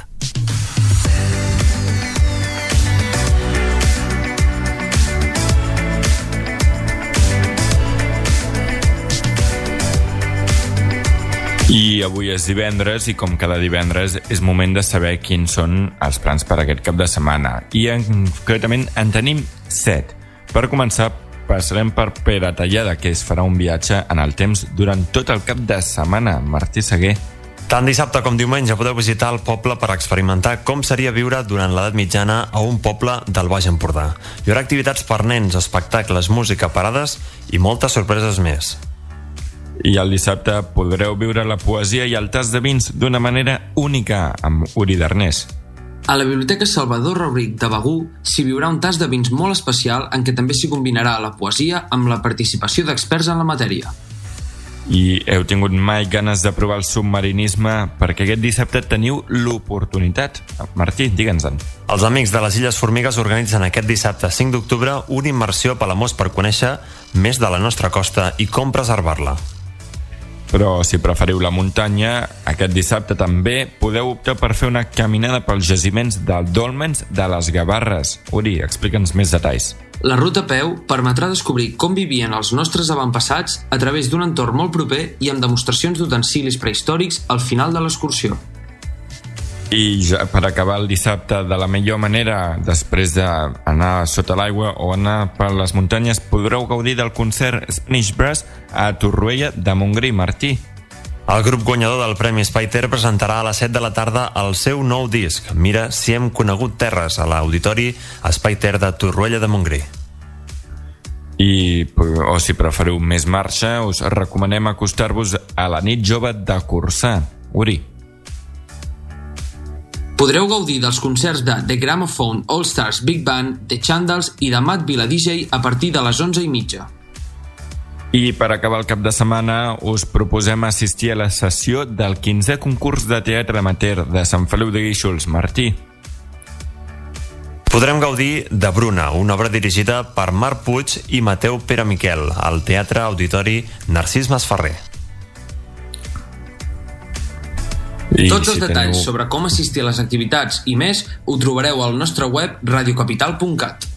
I avui és divendres i com cada divendres és moment de saber quins són els plans per aquest cap de setmana. I en, concretament en tenim set. Per començar, passarem per Peratallada, que es farà un viatge en el temps durant tot el cap de setmana. Martí Seguer. Tant dissabte com diumenge podeu visitar el poble per experimentar com seria viure durant l'edat mitjana a un poble del Baix Empordà. Hi haurà activitats per nens, espectacles, música, parades i moltes sorpreses més. I el dissabte podreu viure la poesia i el tas de vins d'una manera única amb Uri Darnés. A la Biblioteca Salvador Rauric de Begur s'hi viurà un tas de vins molt especial en què també s'hi combinarà la poesia amb la participació d'experts en la matèria. I heu tingut mai ganes de provar el submarinisme perquè aquest dissabte teniu l'oportunitat. Martí, digue'ns-en. Els amics de les Illes Formigues organitzen aquest dissabte cinc d'octubre una immersió a Palamós per conèixer més de la nostra costa i com preservar-la. Però si preferiu la muntanya, aquest dissabte també podeu optar per fer una caminada pels jaciments del Dòlmens de les Gavarres. Uri, explica'ns més detalls. La ruta a peu permetrà descobrir com vivien els nostres avantpassats a través d'un entorn molt proper i amb demostracions d'utensilis prehistòrics al final de l'excursió. I ja per acabar el dissabte de la millor manera, després d'anar sota l'aigua o anar per les muntanyes, podreu gaudir del concert Spanish Brass a Torroella de Montgrí. Martí. El grup guanyador del Premi Espai Ter presentarà a les set de la tarda el seu nou disc, Mira si hem conegut terres, a l'Auditori Espai Ter de Torroella de Montgrí. I, o si preferiu més marxa, us recomanem acostar-vos a la nit jove de Corçà. Uri. Podreu gaudir dels concerts de The Gramophone All Stars Big Band, The Chandals i de Matt Vila D J a partir de les onze i mitja. I per acabar el cap de setmana us proposem assistir a la sessió del quinzè concurs de teatre amateur de Sant Feliu de Guíxols. Martí. Podrem gaudir de Bruna, una obra dirigida per Marc Puig i Mateu Pere Miquel, al Teatre Auditori Narcís Masferrer. I Tots els si detalls teniu... sobre com assistir a les activitats i més ho trobareu al nostre web radiocapital punt cat.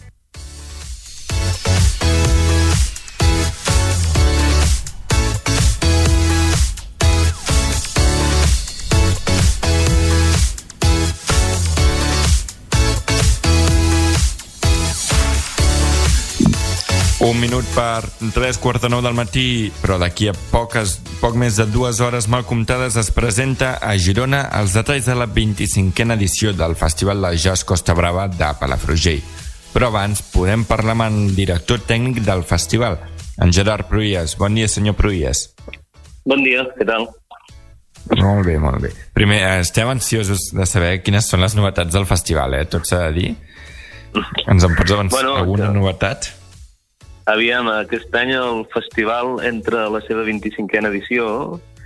Un minut per tres quarts de nou del matí, però d'aquí a poques, poc més de dues hores mal comptades es presenta a Girona els detalls de la vint-i-cinquena edició del Festival de Jazz Costa Brava de Palafrugell. Però abans podem parlar amb el director tècnic del festival, en Gerard Pruies. Bon dia, senyor Pruies. Bon dia, què tal? Molt bé, molt bé. Primer, estem ansiosos de saber quines són les novetats del festival, eh? Tot s'ha de dir. Ens en pots avançar bueno, alguna que... novetat? Aviam, aquest any el festival entra a la seva vint-i-cinquena edició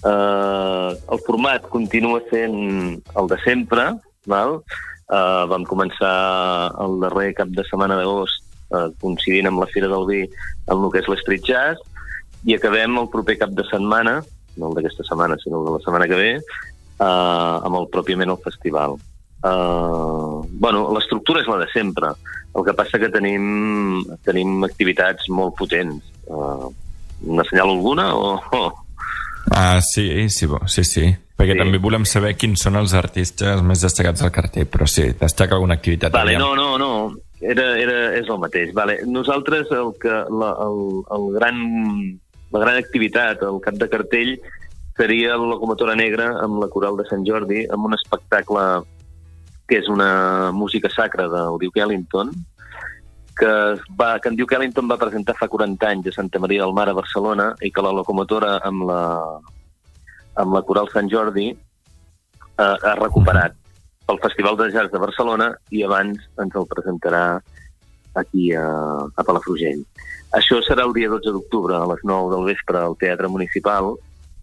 Uh, el format continua sent el de sempre, val? Uh, vam començar el darrer cap de setmana d'agost uh, coincidint amb la Fira del Vi en el que és l'Street Jazz, i acabem el proper cap de setmana, no el d'aquesta setmana, sinó el de la setmana que ve, uh, amb el pròpiament el festival. Uh, bueno, l'estructura és la de sempre. El que passa que tenim, tenim activitats molt potents. Uh, N'assenyalo alguna o...? Oh. Ah, sí, sí, sí, sí. Perquè sí. També volem saber quins són els artistes més destacats del cartell, però sí, destaca alguna activitat. Vale, no, no, no, era, era, és el mateix. Vale. Nosaltres, el que, la, el, el gran, la gran activitat, el cap de cartell, seria la Locomotora Negra amb la Coral de Sant Jordi, amb un espectacle que és una música sacra del Duke Ellington, que, va, que en Duke Ellington va presentar fa quaranta anys a Santa Maria del Mar a Barcelona, i que la Locomotora amb la, amb la Coral Sant Jordi eh, ha recuperat pel Festival de Jazz de Barcelona, i abans ens el presentarà aquí a, a Palafrugell. Això serà el dia dotze d'octubre a les nou del vespre al Teatre Municipal,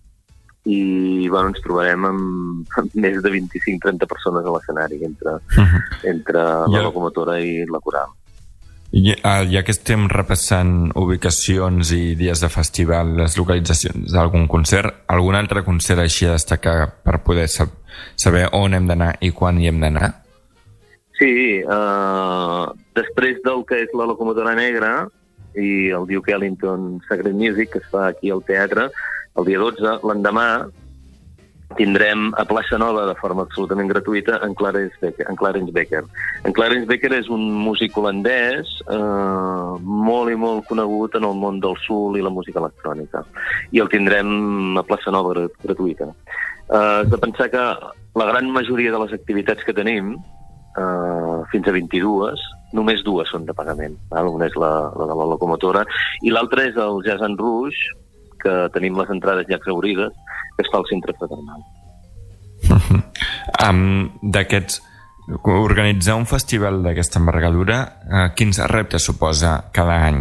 i bueno, ens trobarem amb, amb més de vint-i-cinc a trenta persones a l'escenari entre, uh-huh. entre la yeah. Locomotora i la Coral. I, uh, ja que estem repassant ubicacions i dies de festival, les localitzacions d'algun concert, algun altre concert així a destacar per poder sab saber on hem d'anar i quan hi hem d'anar? Sí, uh, després del que és la Locomotora Negra i el Duke Ellington Sacred Music, que es fa aquí al teatre, el dia dotze, l'endemà tindrem a Plaça Nova, de forma absolutament gratuïta, en Clarence Becker. En Clarence Becker, en Clarence Becker és un músic holandès eh, molt i molt conegut en el món del soul i la música electrònica. I el tindrem a Plaça Nova gratuïta. Eh, Has de pensar que la gran majoria de les activitats que tenim, eh, fins a vint-i-dues, només dues són de pagament. Val? Una és la, la de la Locomotora, i l'altra és el Jazz en Rouge, que tenim les entrades ja exaurides, que es fa al centre fraternal. Uh-huh. Um, d'aquests, organitzar un festival d'aquesta envergadura, uh, quins reptes suposa cada any?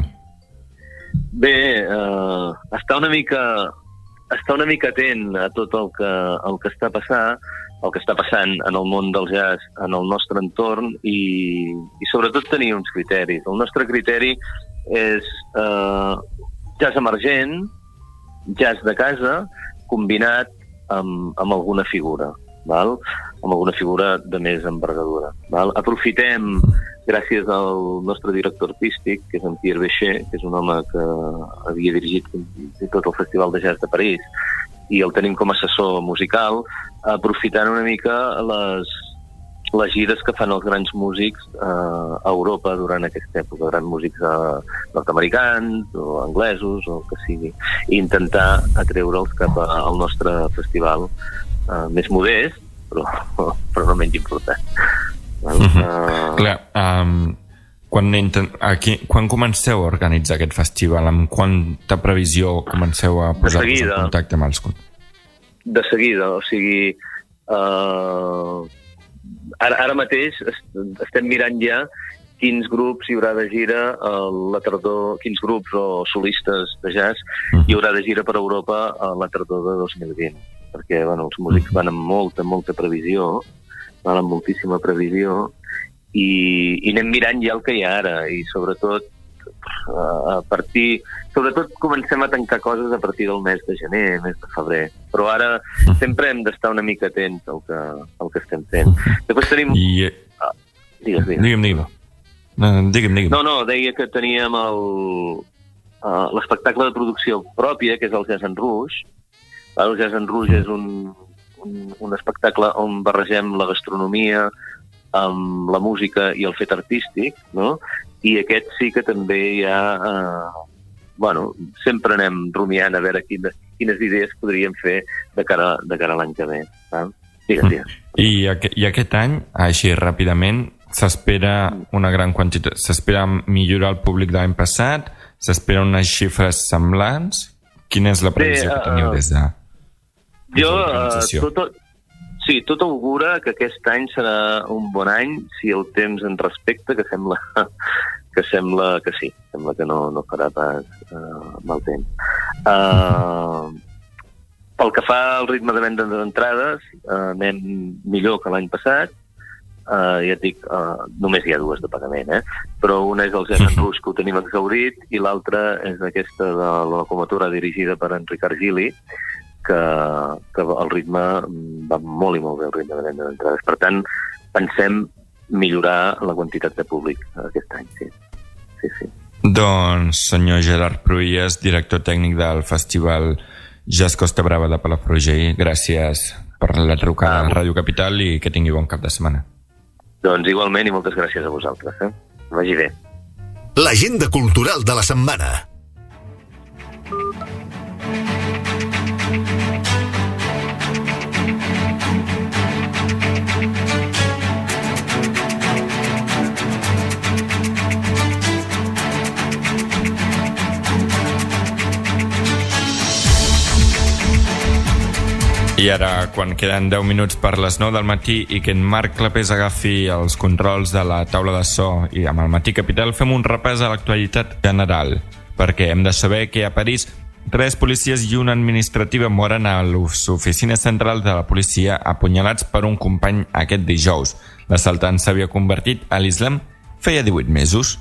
Bé, uh, està una mica està una mica atent a tot el que, el que està passant, el que està passant en el món del jazz, en el nostre entorn, i, i sobretot tenir uns criteris. El nostre criteri és uh, jazz emergent, jazz de casa, combinat amb, amb alguna figura, val? Amb alguna figura de més envergadura. Val? Aprofitem, gràcies al nostre director artístic, que és en Pierre Bécher, que és un home que havia dirigit tot el Festival de Jazz de París, i el tenim com a assessor musical, aprofitant una mica les, les gires que fan els grans músics eh, a Europa durant aquesta època, grans músics eh, nord-americans o anglesos o el que sigui, i intentar atreure'ls cap a, al nostre festival eh, més modest, però, però no menys important. Well, uh -huh. uh... Clar, um, quan, aquí, quan comenceu a organitzar aquest festival? Amb quanta previsió comenceu a posar-vos en contacte amb els... De seguida, o sigui... Uh... Ara, ara mateix estem mirant ja quins grups hi haurà de gira a la tardor, quins grups o solistes de jazz hi haurà de gira per Europa a la tardor de dos mil vint, perquè bueno, els músics van amb molta, molta previsió, van amb moltíssima previsió, i, i anem mirant ja el que hi ha ara, i sobretot a partir... Sobretot comencem a tancar coses a partir del mes de gener, mes de febrer. Però ara sempre hem d'estar una mica atents al que, al que estem fent. Després tenim... I... Ah, digues, digues. Digue'm, digue'm. No, digue'm, digue'm. No, no, deia que teníem l'espectacle uh, de producció pròpia, que és el Jazz en Rouge. El Jazz en Rouge és un, un, un espectacle on barregem la gastronomia amb la música i el fet artístic, no? I aquest sí que també hi ha... Eh, bueno, sempre anem rumiant a veure quines, quines idees podríem fer de cara, de cara a l'any que ve. Eh? Digues, digues. I, aqu I aquest any, així ràpidament, s'espera una gran quantitat... S'espera millorar el públic de l'any passat? S'espera unes xifres semblants? Quina és la previsió Bé, uh, que teniu des de... Jo, uh, tot, sí, tot augura que aquest any serà un bon any si el temps en respecta, que sembla... que sembla que sí, sembla que no, no farà pas uh, mal temps. Uh, Pel que fa al ritme de venda d'entrades, eh, anem millor que l'any passat. Uh, ja et dic, uh, només hi ha dues de pagament, eh? Però una és el Zen en Rus, que ho tenim exhaurit, i l'altra és aquesta de la locomotora dirigida per Enric Argili, que, que el ritme va molt i molt bé, el ritme de venda d'entrades. Per tant, pensem millorar la quantitat de públic aquest any, sí. Sí, sí. Doncs, senyor Gerard Pruies, director tècnic del Festival Jazz Costa Brava de Palafrugell, gràcies per la trucada a Ràdio Capital i que tingui bon cap de setmana. Doncs igualment i moltes gràcies a vosaltres. Eh? Vagi bé. L'agenda cultural de la setmana. I ara, quan queden deu minuts per les nou del matí i que en Marc Clapés agafi els controls de la taula de so i amb el Matí Capital fem un repàs a l'actualitat general, perquè hem de saber que a París tres policies i una administrativa moren a l'oficina central de la policia apunyalats per un company aquest dijous. L'assaltant s'havia convertit a l'islam feia divuit mesos.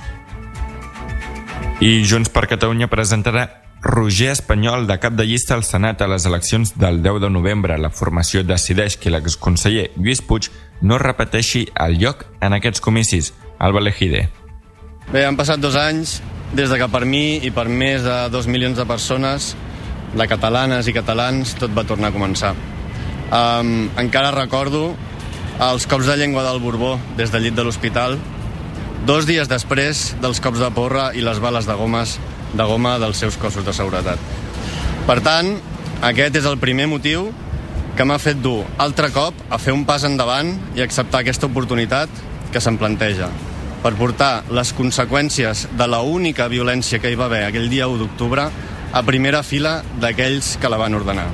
I Junts per Catalunya presentarà Roger Espanyol de cap de llista al Senat a les eleccions del deu de novembre. La formació decideix que l'exconseller Lluís Puig no repeteixi el lloc en aquests comicis. Alba Lejide. Bé, han passat dos anys des de que per mi i per més de dos milions de persones, de catalanes i catalans, tot va tornar a començar. Um, encara recordo els cops de llengua del Borbó des del llit de l'hospital, dos dies després dels cops de porra i les bales de gomes de goma dels seus cossos de seguretat. Per tant, aquest és el primer motiu que m'ha fet dur altre cop a fer un pas endavant i acceptar aquesta oportunitat que se'm planteja per portar les conseqüències de la única violència que hi va haver aquell dia u d'octubre a primera fila d'aquells que la van ordenar.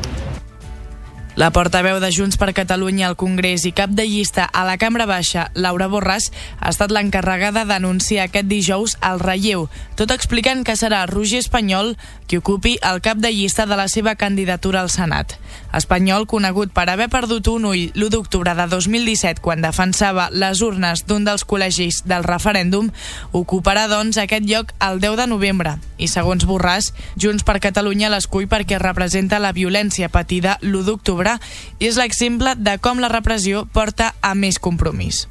La portaveu de Junts per Catalunya al Congrés i cap de llista a la Cambra Baixa, Laura Borràs, ha estat l'encarregada d'anunciar aquest dijous el relleu, tot explicant que serà Roger Espanyol qui ocupi el cap de llista de la seva candidatura al Senat. Espanyol, conegut per haver perdut un ull l'u d'octubre de dos mil disset quan defensava les urnes d'un dels col·legis del referèndum, ocuparà doncs aquest lloc el deu de novembre. I segons Borràs, Junts per Catalunya l'escull perquè representa la violència patida l'u d'octubre i és l'exemple de com la repressió porta a més compromís.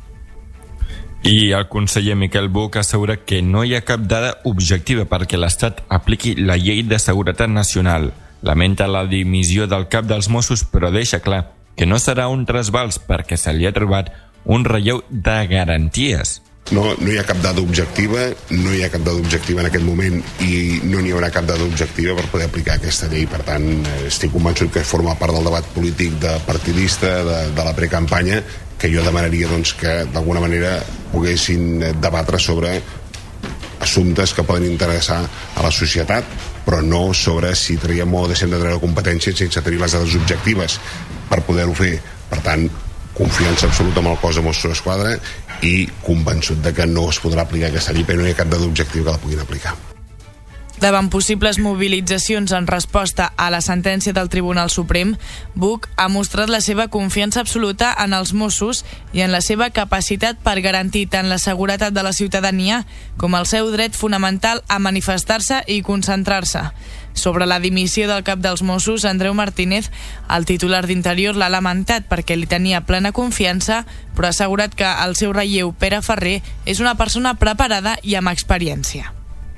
I el conseller Miquel Buch assegura que no hi ha cap dada objectiva perquè l'Estat apliqui la llei de seguretat nacional. Lamenta la dimissió del cap dels Mossos, però deixa clar que no serà un trasbals perquè se li ha trobat un relleu de garanties. No, no hi ha cap dada objectiva, no hi ha cap dada objectiva en aquest moment i no n'hi haurà cap dada objectiva per poder aplicar aquesta llei. Per tant, estic convençut que forma part del debat polític de partidista, de, de la precampanya, que jo demanaria doncs, que d'alguna manera poguessin debatre sobre assumptes que poden interessar a la societat, però no sobre si traiem o deixem de treure competències sense tenir les dades objectives per poder-ho fer. Per tant, confiança absoluta amb el cos de Mossos d'Esquadra i convençut de que no es podrà aplicar aquesta llei, però no hi ha cap dada objectiu que la puguin aplicar. Davant possibles mobilitzacions en resposta a la sentència del Tribunal Suprem, Buch ha mostrat la seva confiança absoluta en els Mossos i en la seva capacitat per garantir tant la seguretat de la ciutadania com el seu dret fonamental a manifestar-se i concentrar-se. Sobre la dimissió del cap dels Mossos, Andreu Martínez, el titular d'Interior, l'ha lamentat perquè li tenia plena confiança, però ha assegurat que el seu relleu, Pere Ferrer, és una persona preparada i amb experiència.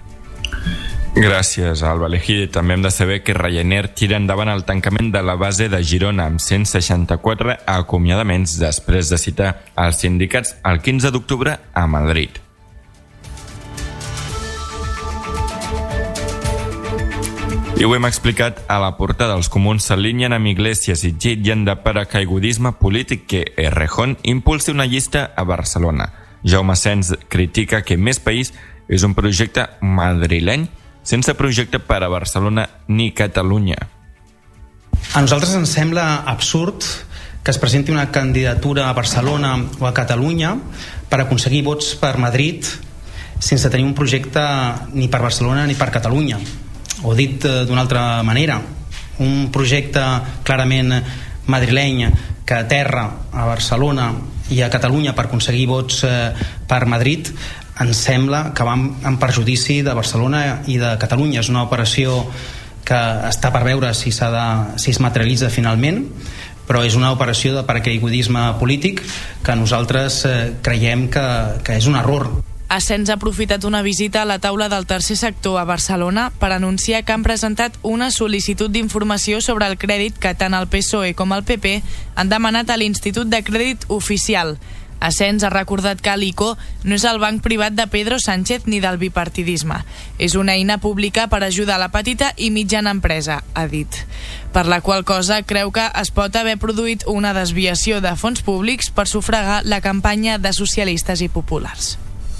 Gràcies, Alba Lejide. També hem de saber que Ryanair tira endavant el tancament de la base de Girona amb cent seixanta-quatre acomiadaments després de citar els sindicats el quinze d'octubre a Madrid. I ho hem explicat a la portada. Els comuns s'alineen amb Iglesias i titllen de paracaigudisme polític que Errejón impulsi una llista a Barcelona. Jaume Sens critica que Més País és un projecte madrileny sense projecte per a Barcelona ni Catalunya. A nosaltres ens sembla absurd que es presenti una candidatura a Barcelona o a Catalunya per aconseguir vots per Madrid sense tenir un projecte ni per Barcelona ni per Catalunya. O dit d'una altra manera, un projecte clarament madrileny que aterra a Barcelona i a Catalunya per aconseguir vots eh, per Madrid, ens sembla que va en perjudici de Barcelona i de Catalunya. És una operació que està per veure si, s'ha de, si es materialitza finalment, però és una operació de paracaigudisme polític que nosaltres eh, creiem que, que és un error. Ascens ha aprofitat una visita a la taula del tercer sector a Barcelona per anunciar que han presentat una sol·licitud d'informació sobre el crèdit que tant el P S O E com el P P han demanat a l'Institut de Crèdit Oficial. Ascens ha recordat que l'I C O no és el banc privat de Pedro Sánchez ni del bipartidisme. És una eina pública per ajudar la petita i mitjana empresa, ha dit. Per la qual cosa creu que es pot haver produït una desviació de fons públics per sufragar la campanya de socialistes i populars.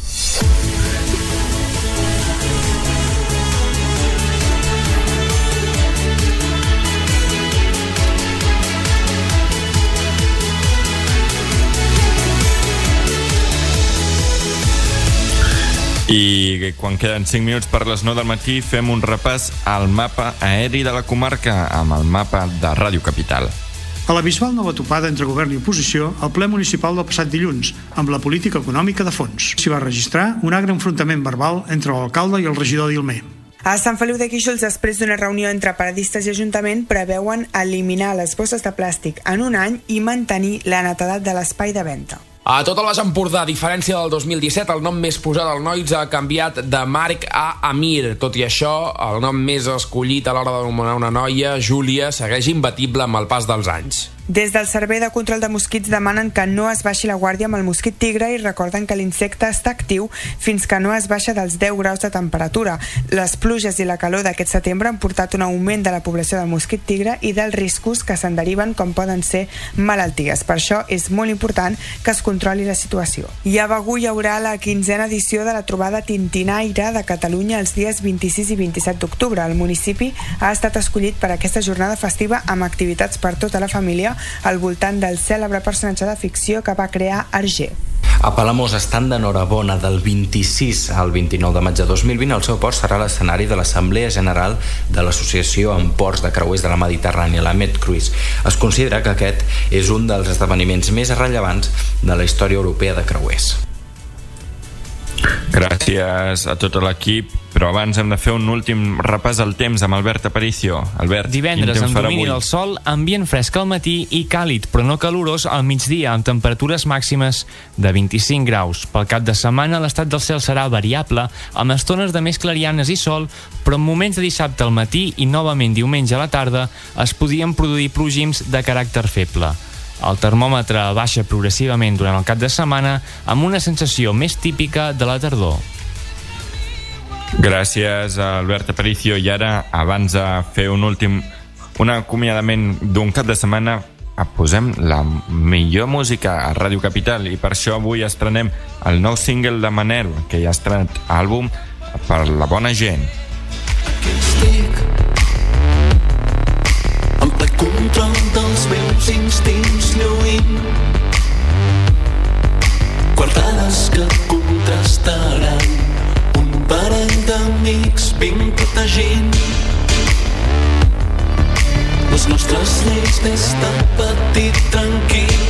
I quan queden cinc minuts per les nou del matí fem un repàs al mapa aeri de la comarca amb el mapa de Ràdio Capital. A la Bisbal nova topada entre govern i oposició al ple municipal del passat dilluns, amb la política econòmica de fons. S'hi va registrar un agre enfrontament verbal entre l'alcalde i el regidor d'Ilmer. A Sant Feliu de Guíxols, després d'una reunió entre paradistes i Ajuntament, preveuen eliminar les bosses de plàstic en un any i mantenir la netedat de l'espai de venda. A tot el Baix Empordà, a diferència del dos mil disset, el nom més posat al Nois ha canviat de Marc a Amir. Tot i això, el nom més escollit a l'hora d'anomenar una noia, Júlia, segueix imbatible amb el pas dels anys. Des del Servei de Control de Mosquits demanen que no es baixi la guàrdia amb el mosquit tigre i recorden que l'insecte està actiu fins que no es baixa dels deu graus de temperatura. Les pluges i la calor d'aquest setembre han portat un augment de la població del mosquit tigre i dels riscos que se'n deriven, com poden ser malalties. Per això és molt important que es controli la situació. I a Begur hi haurà la quinzena edició de la trobada tintinaire de Catalunya els dies vint-i-sis i vint-i-set d'octubre. El municipi ha estat escollit per aquesta jornada festiva amb activitats per tota la família al voltant del cèlebre personatge de ficció que va crear Arger. A Palamós estan d'enhorabona. Del vint-i-sis al vint-i-nou de maig de dos mil vint el seu port serà l'escenari de l'Assemblea General de l'Associació en Ports de Creuers de la Mediterrània, la MedCruise. Es considera que aquest és un dels esdeveniments més rellevants de la història europea de creuers. Gràcies a tot l'equip, però abans hem de fer un últim repàs al temps amb Albert Aparicio. Albert, divendres amb domini del sol, ambient fresc al matí i càlid, però no calorós al migdia, amb temperatures màximes de vint-i-cinc graus. Pel cap de setmana l'estat del cel serà variable, amb estones de més clarianes i sol, però en moments de dissabte al matí i novament diumenge a la tarda es podien produir plogims de caràcter feble. El termòmetre baixa progressivament durant el cap de setmana amb una sensació més típica de la tardor. Gràcies a Albert Aparicio. I ara, abans de fer un últim un acomiadament d'un cap de setmana, posem la millor música a Ràdio Capital i per això avui estrenem el nou single de Manel, que ja ha estrenat àlbum, Per la bona gent. Aquí estic en ple control dels meus instints lluint, guardades que contrastaran un parell d'amics vinc protegint les nostres lleis des de petit tranquil,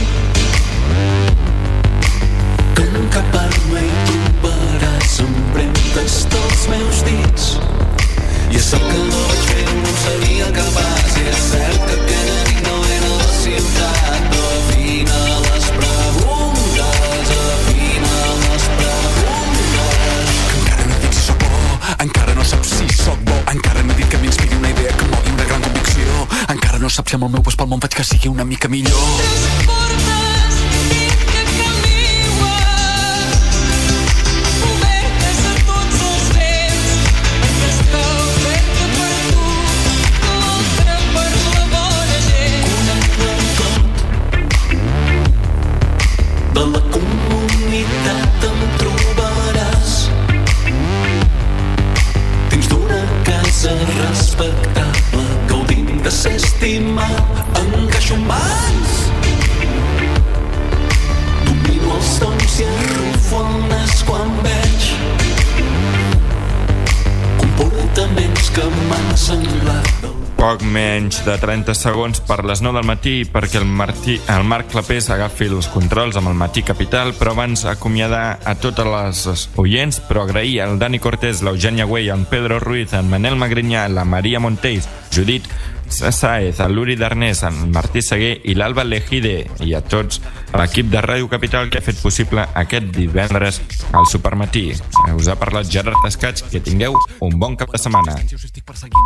que en cap arma hi trobaràs empremtes dels meus dits. I és cert que no vaig fer, no seria capaç. I és cert que aquella nit no era la ciutat. No afina les preguntes, afina les preguntes. Encara no dic si sóc bo, encara no saps si sóc bo. Encara no he dit que m'inspiri una idea que mogui una gran convicció. Encara no saps si amb el meu pas pel món faig que sigui una mica millor. De la comunitat em trobaràs dins d'una casa respectable, gaudint de ser estimat. Encaixo mans, domino els tons i arrufo el nas quan veig comporta sentiments que m'han semblat. Poc menys de trenta segons per les nou del matí perquè el, Martí, el Marc Clapés agafi els controls amb el Matí Capital, però abans acomiadar a totes les oients, però agrair al Dani Cortés, l'Eugènia Güell, en Pedro Ruiz, en Manel Magrinyà, la Maria Montells, Judit Sáez, el Luri Darnés, en Martí Seguer i l'Alba Lejide, i a tots l'equip de Ràdio Capital que ha fet possible aquest divendres al Supermatí. Us ha parlat Gerard Escaig, que tingueu un bon cap de setmana.